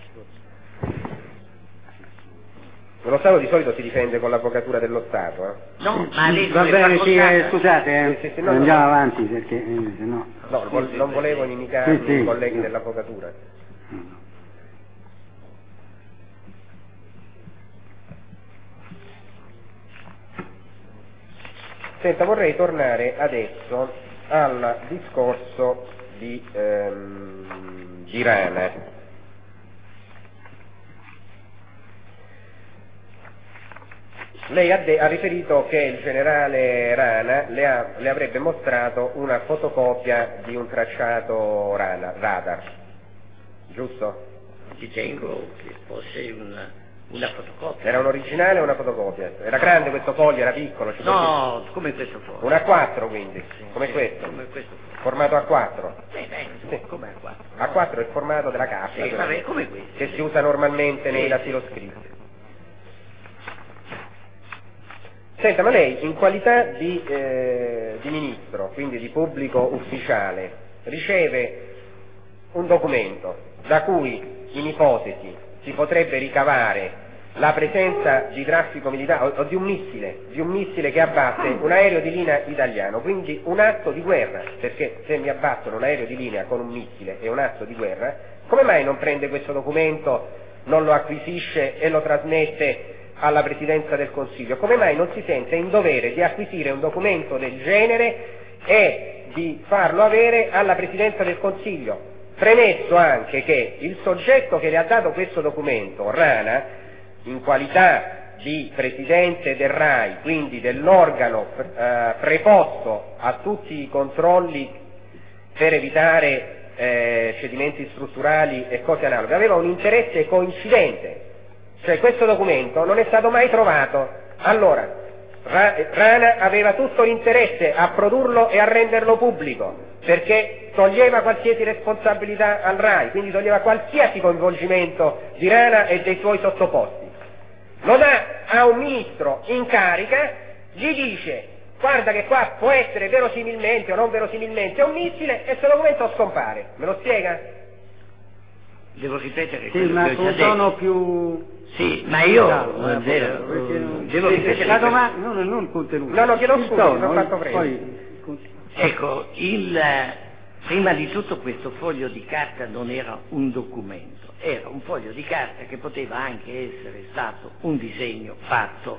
Lo Stato di solito si difende con l'avvocatura dello Stato, eh? no, ma lei Va non è bene, sì, facoltata. eh, scusate, eh, Sì, sì, sì, no, andiamo no. avanti perché eh, se no... No, vol- non volevo inimicare Sì, sì. i colleghi dell'avvocatura. Senta, vorrei tornare adesso al discorso di, ehm, di Rana. Lei ha, de- ha riferito che il generale Rana le, ha- le avrebbe mostrato una fotocopia di un tracciato Rana, radar, giusto? Ritengo che fosse una, una fotocopia. Era un originale o una fotocopia? Era grande questo foglio, era piccolo? ci No, come questo foglio. Un A quattro quindi, Sì, come sì, questo, Come questo foglio. formato A quattro. Beh, beh, Sì. Come A quattro? A quattro è il formato della carta, sì, vabbè, come questo, che si usa normalmente sì. nei datiloscritti. Senta, ma lei in qualità di, eh, di ministro, quindi di pubblico ufficiale, riceve un documento da cui in ipotesi si potrebbe ricavare la presenza di traffico militare o, o di un missile, di un missile che abbatte un aereo di linea italiano, quindi un atto di guerra, perché se mi abbattono un aereo di linea con un missile è un atto di guerra, come mai non prende questo documento, non lo acquisisce e lo trasmette alla Presidenza del Consiglio? Come mai non si sente in dovere di acquisire un documento del genere e di farlo avere alla Presidenza del Consiglio? Premesso anche che il soggetto che le ha dato questo documento, Rana, in qualità di Presidente del RAI, quindi dell'organo eh, preposto a tutti i controlli per evitare eh, cedimenti strutturali e cose analoghe, aveva un interesse coincidente. Cioè questo documento non è stato mai trovato. Allora, Rana aveva tutto l'interesse a produrlo e a renderlo pubblico, perché toglieva qualsiasi responsabilità al RAI, quindi toglieva qualsiasi coinvolgimento di Rana e dei suoi sottoposti. Lo dà a un ministro in carica, gli dice: guarda che qua può essere verosimilmente o non verosimilmente un missile, e questo documento scompare. Me lo spiega? Devo ripetere sì, quello ma che ho già sono detto. più... Sì, ma io calmo, eh, eh, devo, perché non... devo sì, ripetere la questo. domanda, non, non il contenuto. No, no, chiedo il scusa, tono, mi sono fatto poi- prendere. Ecco, il, prima di tutto questo foglio di carta non era un documento, era un foglio di carta che poteva anche essere stato un disegno fatto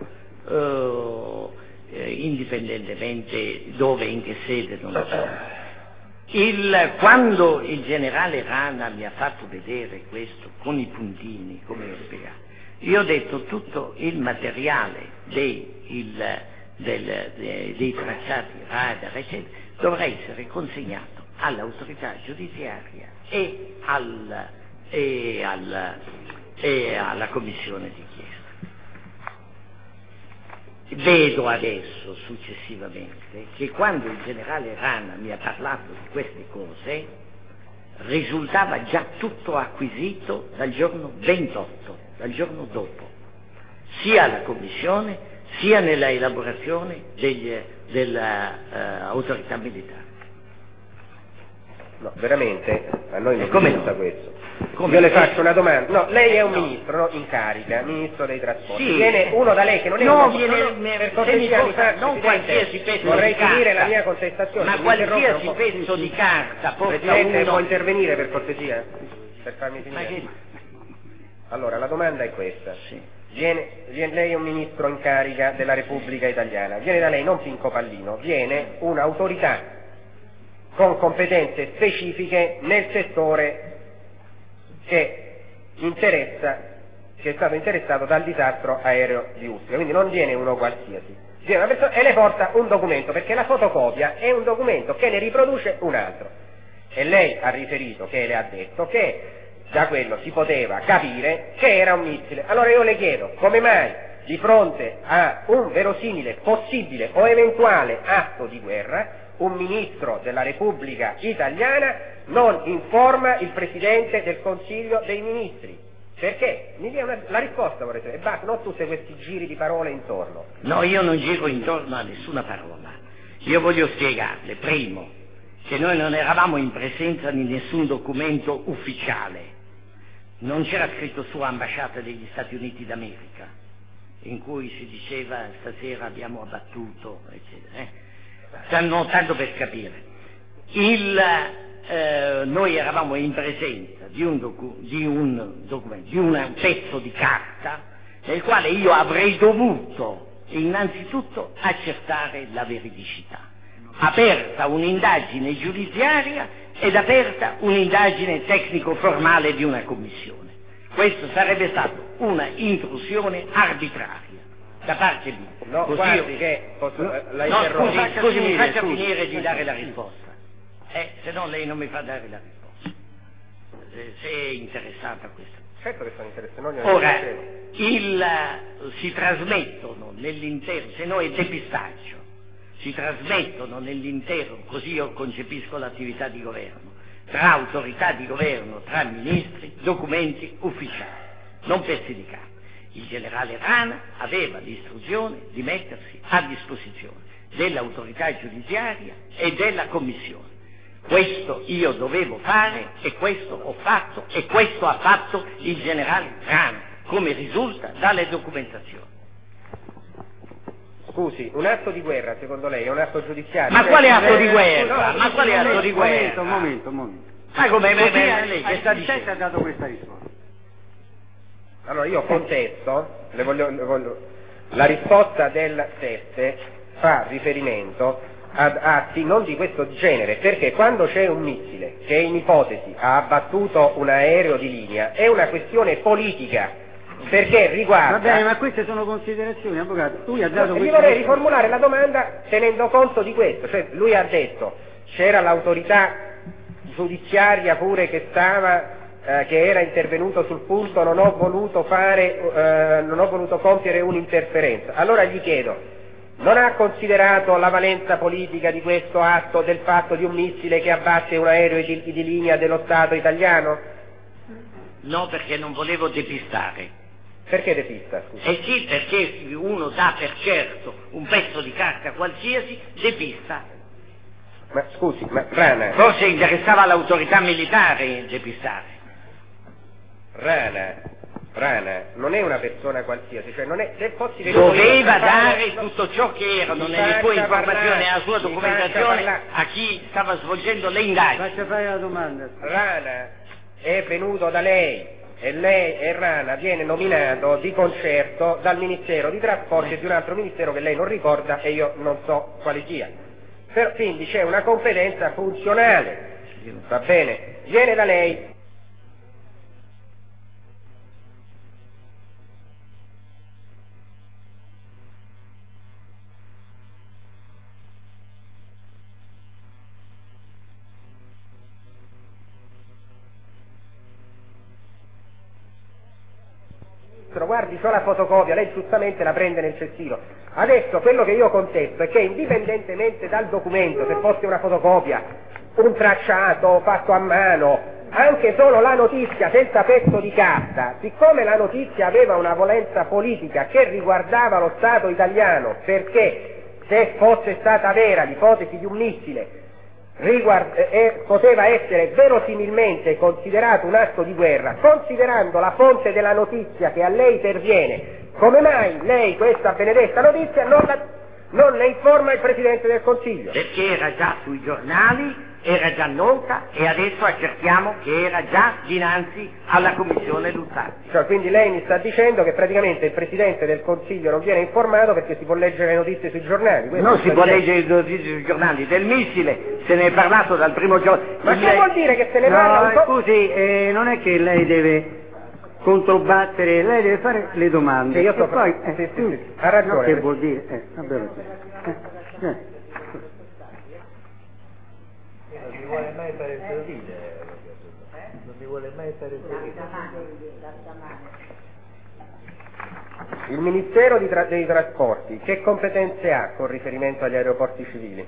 eh, indipendentemente dove e in che sede, non lo so. Il, quando il generale Rana mi ha fatto vedere questo con i puntini, come l'ho spiegato, io ho detto tutto il materiale dei, il, del, dei, dei tracciati radar, eccetera, dovrà essere consegnato all'autorità giudiziaria e, al, e, al, e alla commissione d'inchiesta. Vedo adesso, successivamente, che quando il generale Rana mi ha parlato di queste cose, risultava già tutto acquisito dal giorno ventotto, dal giorno dopo, sia alla commissione, sia nella elaborazione dell'autorità uh, militare. No, veramente, a noi non come risulta no? questo. Come Io le no? faccio una domanda. No, lei è un No. ministro, no? In carica, ministro dei trasporti. Sì. Viene uno da lei che non è No, uno... viene no, no, per se cortesia, mi mi fa, non Presidente, qualsiasi pezzo vorrei di carta, finire la mia contestazione. ma mi interrompe qualsiasi un po'. pezzo di carta porta Presidente, uno... può intervenire per cortesia? Per farmi Ma finire? che... Allora, la domanda è questa. Sì. Viene, viene, lei è un ministro in carica della Repubblica Italiana, viene da lei non Pinco Pallino, viene un'autorità con competenze specifiche nel settore che interessa, che è stato interessato dal disastro aereo di Ustica, quindi non viene uno qualsiasi, viene una persona e le porta un documento, perché la fotocopia è un documento che ne riproduce un altro, e lei ha riferito, che le ha detto che da quello si poteva capire che era un missile. Allora io le chiedo, come mai di fronte a un verosimile, possibile o eventuale atto di guerra, un ministro della Repubblica Italiana non informa il Presidente del Consiglio dei Ministri? Perché? Mi dia una, la risposta, vorrei sapere, e basta, non tutti questi giri di parole intorno. No, io non giro intorno a nessuna parola. Io voglio spiegarle, primo, che noi non eravamo in presenza di nessun documento ufficiale. Non c'era scritto su ambasciata degli Stati Uniti d'America, in cui si diceva stasera abbiamo abbattuto, eccetera. Eh? Tanto, tanto per capire. Il, eh, noi eravamo in presenza di un, docu- di un documento, di un pezzo di carta, nel quale io avrei dovuto innanzitutto accertare la veridicità. Aperta un'indagine giudiziaria ed aperta un'indagine tecnico-formale di una commissione. Questo sarebbe stato una intrusione arbitraria da parte mia. No, Così guardi io... che posso, no, la no, interrompo. scusi, scusi, mi faccia scusi, finire scusi. di dare la risposta. Eh, se no lei non mi fa dare la risposta. Eh, se è interessata a questo. Certo che sono interessato, non glielo Ora, dicevo. il, si trasmettono nell'intero, se no è depistaggio, si trasmettono nell'intero, così io concepisco l'attività di governo, tra autorità di governo, tra ministri, documenti ufficiali, non pezzi di carta. Il generale Rana aveva l'istruzione di mettersi a disposizione dell'autorità giudiziaria e della commissione. Questo io dovevo fare e questo ho fatto e questo ha fatto il generale Rana, come risulta dalle documentazioni. Scusi, un atto di guerra secondo lei è un atto giudiziario? Ma quale atto di Eh, guerra? no, Ma quale atto di Un momento, guerra? un momento, un momento. Ma come me, Così me, ha- lei che ha- sta il dicendo? ha dato questa risposta. Allora io contesto, le voglio, le voglio- la risposta del sette fa riferimento ad atti non di questo genere, perché quando c'è un missile che in ipotesi ha abbattuto un aereo di linea è una questione politica, perché riguarda... Va bene, ma queste sono considerazioni, avvocato. Lui ha dato No, gli questa vorrei risposta. riformulare la domanda tenendo conto di questo, cioè lui ha detto c'era l'autorità giudiziaria pure che stava eh, che era intervenuto sul punto, non ho voluto fare eh, non ho voluto compiere un'interferenza. Allora gli chiedo, non ha considerato la valenza politica di questo atto, del fatto di un missile che abbatte un aereo di, di linea dello Stato italiano? No, perché non volevo depistare. Perché depista, scusa? Eh sì, perché se uno dà per certo un pezzo di carta qualsiasi, depista. Ma scusi, ma Rana, Forse interessava all'autorità militare depistare. Rana, Rana non è una persona qualsiasi, cioè non è, se fossi venuto Doveva io a fare- dare tutto ciò che erano Mi nelle sue faccia informazioni e parlare, nella sua mi documentazione faccia parlare. a chi stava svolgendo le indagini. Faccia fare la domanda. Rana è venuto da lei e lei e Rana viene nominato di concerto dal Ministero di Trasporti e di un altro Ministero che lei non ricorda e io non so quale sia. Però, quindi c'è una competenza funzionale, va bene? Viene da lei. Guardi, c'ho la fotocopia, lei giustamente la prende nel cestino. Adesso quello che io contesto è che indipendentemente dal documento, se fosse una fotocopia, un tracciato fatto a mano, anche solo la notizia senza pezzo di carta, siccome la notizia aveva una valenza politica che riguardava lo Stato italiano, perché se fosse stata vera l'ipotesi di un missile Riguard, eh, poteva essere verosimilmente considerato un atto di guerra, considerando la fonte della notizia che a lei perviene, come mai lei questa benedetta notizia non, la, non ne informa il Presidente del Consiglio? Perché era già sui giornali, era già nota e adesso accertiamo che era già dinanzi alla Commissione Luzzatti. Cioè, quindi lei mi sta dicendo che praticamente il Presidente del Consiglio non viene informato perché si può leggere le notizie sui giornali? Questo Non mi si sta può dicendo? leggere le notizie sui giornali, del missile se ne è parlato dal primo giorno. Ma Il- che vuol dire che se ne No, parla? eh, un po'? scusi, eh, non è che lei deve controbattere, lei deve fare le domande. Sì, io so- e poi, sì, sì, mm, sì, ha ragione. no, che vuol dire? Eh, vabbè, vabbè. Eh, eh. Non mi vuole mai fare sentire, non mi vuole mai fare sentire. Il Ministero di tra- dei Trasporti che competenze ha con riferimento agli aeroporti civili?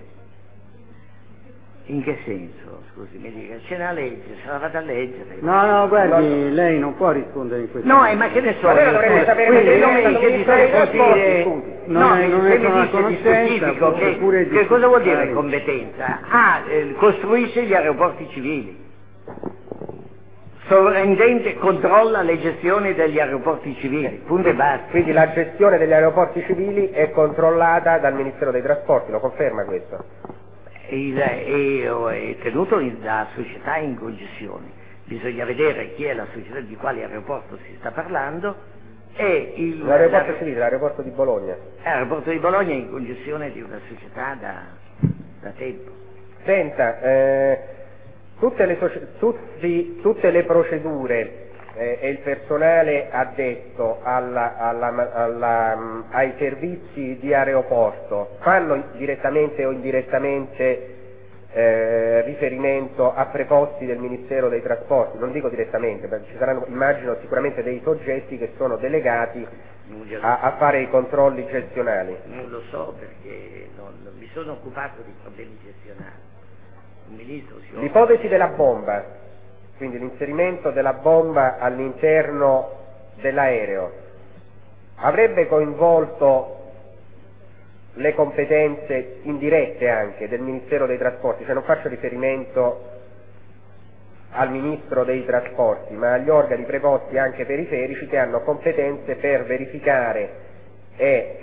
In che senso? Scusi, mi dica, c'è una legge, se la vado a leggere. No, no, guardi, No, lei non può rispondere in questo No, modo. eh, ma che ne so? Ma lei lo io, dovrebbe scusi, sapere quindi perché non lei è mi dice stato di ministro dei trasporti, dire... scusi. Non no, è- non è se mi una dice di conoscenza, specifico, che, oppure di che cosa vuol dire speciale. competenza? Ah, eh, costruisce gli aeroporti civili. Sovrintendente controlla le gestioni degli aeroporti civili, punto e basta. Quindi la gestione degli aeroporti civili è controllata dal Ministero dei Trasporti, lo conferma questo? Il, è, è tenuto in- la società in concessione, bisogna vedere chi è la società, di quale aeroporto si sta parlando e il, L'aeroporto l'aer- civile, l'aeroporto di Bologna. l'aeroporto di Bologna è in concessione di una società da, da tempo. Senta, eh, tutte, le soci- tutti- tutte le procedure eh, e il personale addetto alla- alla- alla- mh, ai servizi di aeroporto fanno direttamente o indirettamente eh, riferimento a preposti del Ministero dei Trasporti? Non dico direttamente, perché ci saranno, immagino, sicuramente dei soggetti che sono delegati Non glielo a, a fare i controlli gestionali. Non lo so perché non, non mi sono occupato di problemi gestionali. un ministro si occupa. L'ipotesi della bomba, quindi l'inserimento della bomba all'interno dell'aereo, avrebbe coinvolto le competenze indirette anche del Ministero dei Trasporti, cioè non faccio riferimento al Ministro dei Trasporti, ma agli organi preposti anche periferici che hanno competenze per verificare e,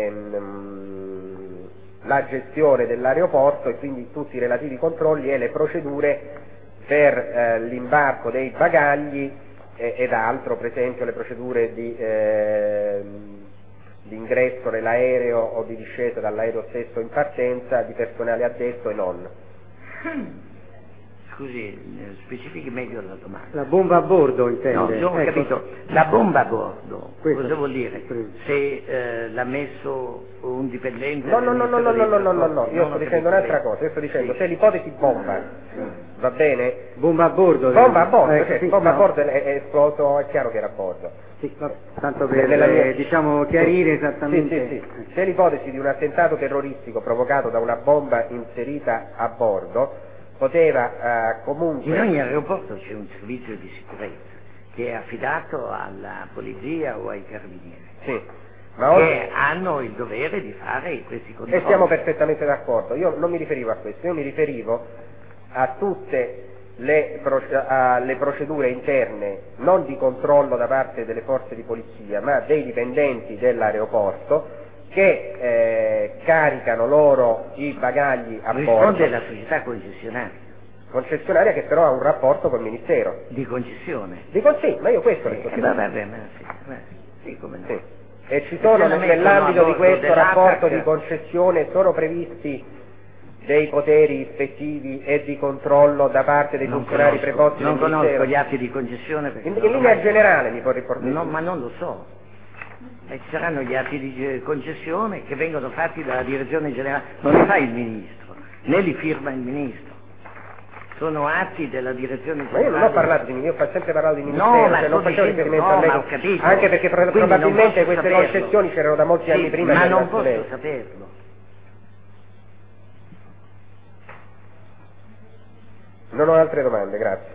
ehm, la gestione dell'aeroporto e quindi tutti i relativi controlli e le procedure per eh, l'imbarco dei bagagli eh, ed altro, per esempio le procedure di, eh, di ingresso nell'aereo o di discesa dall'aereo stesso in partenza, di personale addetto e non. Scusi, specifichi meglio la domanda. La bomba a bordo intende? No, io ho Ecco. capito. La bomba a bordo, Questo. cosa vuol dire? Se eh, l'ha messo un dipendente No, del no, no, no, no, Ministero no, dei no, no, no, Trasporti? io Non sto ho dicendo capito un'altra bene. cosa, io sto dicendo Sì. se l'ipotesi bomba, va bene? Bomba a bordo? Bomba a bordo, Ecco, cioè, sì, bomba a no. bordo è, è esploso, è chiaro che era a bordo. Sì, vabbè, tanto per Nella mia- eh, diciamo chiarire Sì, esattamente. sì, sì, sì. Se l'ipotesi di un attentato terroristico provocato da una bomba inserita a bordo poteva eh, comunque... In ogni aeroporto c'è un servizio di sicurezza che è affidato alla polizia o ai carabinieri, Sì, ma oggi... che hanno il dovere di fare questi controlli. E siamo perfettamente d'accordo. Io non mi riferivo a questo, io mi riferivo a tutte le, proce- alle procedure interne, non di controllo da parte delle forze di polizia, ma dei dipendenti dell'aeroporto che eh, caricano loro i bagagli a Risponde bordo. la società concessionaria Concessionaria che però ha un rapporto col Ministero. di concessione. Dico sì, ma io questo le sto Eh, chiedendo. vabbè, ma sì, ma sì, come no. Sì. E ci sono Se la mettono nell'ambito a di bordo questo dell'A T A C, rapporto di concessione sono previsti dei poteri ispettivi e di controllo da parte dei Non funzionari conosco, preposti non del conosco Ministero? gli atti di concessione perché In, non in ho linea mai- generale mi può riportare? No, ma non lo so. E ci saranno gli atti di eh, concessione che vengono fatti dalla direzione generale, non li fa il ministro, né li firma il ministro. Sono atti della direzione Ma generale. io non ho parlato di ministero, ho sempre parlato di ministero, No, ma cioè non sto facevo dicendo- riferimento no, a lei, ma ho capito. anche perché pro- Quindi non probabilmente posso queste saperlo. concessioni c'erano da molti Sì, anni prima ma di non arrivarci posso lei. saperlo. Non ho altre domande, grazie.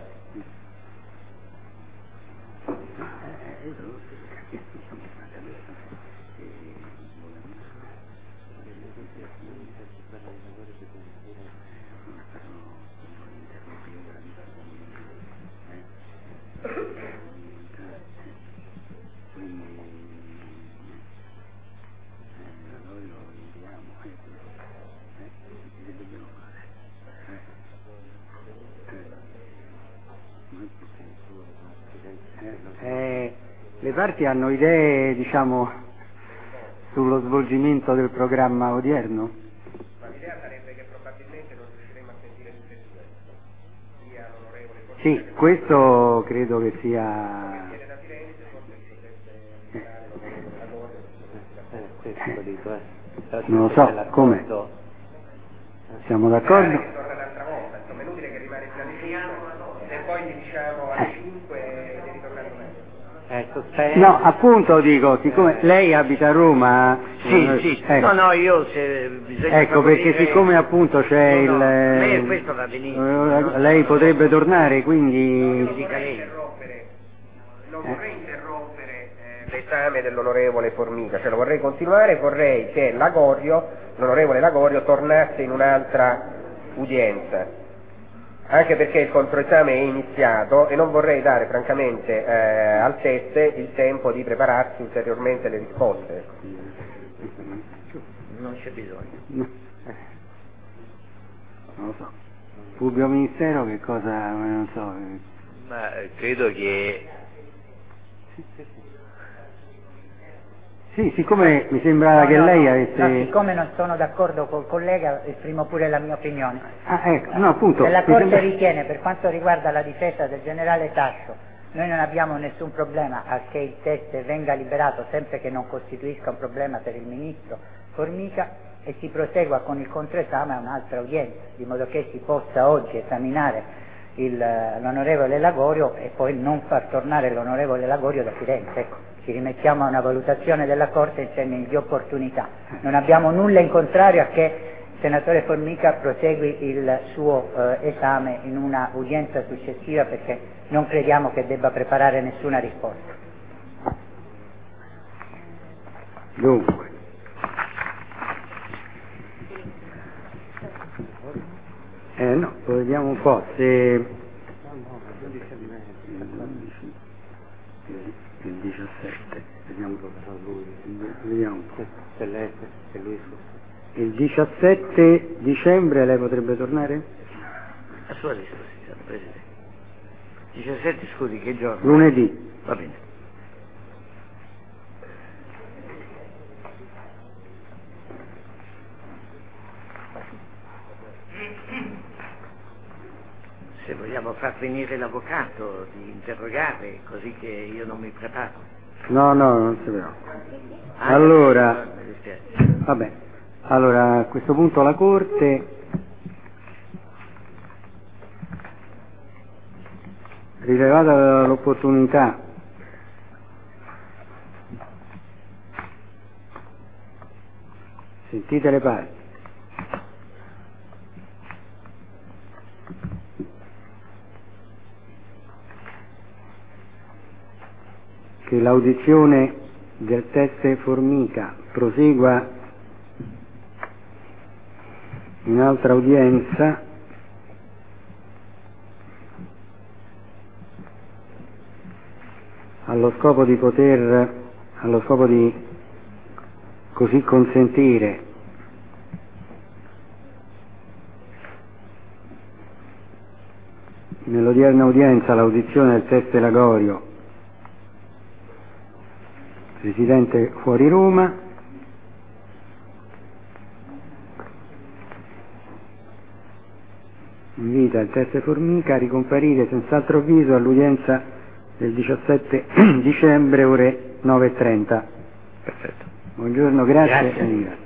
Eh, le parti hanno idee, diciamo, sullo svolgimento del programma odierno? Ma l'idea sarebbe che probabilmente non riusciremo a sentire tutte e due, sia l'onorevole Sì, questo credo che sia... viene da Firenze, forse ci potrebbe dare l'onorevole Lagorio. Non lo so, come? Siamo d'accordo? Che torna un'altra volta, insomma è inutile che rimane fino alle cinque, se poi gli diciamo alle cinque devi ritornare domani. No, appunto dico, siccome lei abita a Roma... Sì, eh, sì. ecco. No, no, io se bisogna Ecco, perché favorire- siccome appunto c'è No, no, il... a me questo va benissimo. eh, lei potrebbe tornare, quindi... Mi dica lei. Non vorrei interrompere eh, l'esame dell'onorevole Formica, cioè lo vorrei continuare, vorrei che Lagorio, l'onorevole Lagorio tornasse in un'altra udienza, anche perché il controesame è iniziato e non vorrei dare francamente eh, al teste il tempo di prepararsi ulteriormente le risposte. Non c'è bisogno. No. Eh, Non lo so. Pubblico Ministero che cosa... non so... eh, Ma eh, credo che Sì, siccome mi sembra No, che no, lei no. avesse... No, siccome non sono d'accordo col collega, esprimo pure la mia opinione. Ah, ecco, no, appunto... Se la mi Corte sembra- ritiene, per quanto riguarda la difesa del generale Tascio, noi non abbiamo nessun problema a che il test venga liberato sempre che non costituisca un problema per il Ministro Formica e si prosegua con il controesame a un'altra udienza, di modo che si possa oggi esaminare il, l'onorevole Lagorio e poi non far tornare l'onorevole Lagorio da Firenze. Ecco. Ci rimettiamo a una valutazione della Corte in termini di opportunità. Non abbiamo nulla in contrario a che senatore Formica prosegui il suo eh, esame in una udienza successiva, perché non crediamo che debba preparare nessuna risposta. Dunque, eh no, poi vediamo un po' se il diciassette, vediamo, vediamo un po'. Se lei, se lui il diciassette dicembre lei potrebbe tornare? A sua disposizione, Presidente. diciassette, scusi, che giorno? Lunedì. Va bene. Se vogliamo far venire l'avvocato di interrogare, così che io non mi preparo. No, no, non si preoccupa. Ah, Allora, mi dispiace. vabbè, allora a questo punto la Corte rilevata l'opportunità sentite le parti, che l'audizione del teste Formica prosegua in altra udienza allo scopo di poter, allo scopo di così consentire nell'odierna udienza l'audizione del teste Lagorio, residente fuori Roma, invita il teste Formica a ricomparire senza altro avviso all'udienza del diciassette dicembre ore nove e trenta. Perfetto. Buongiorno, grazie. Grazie. E grazie.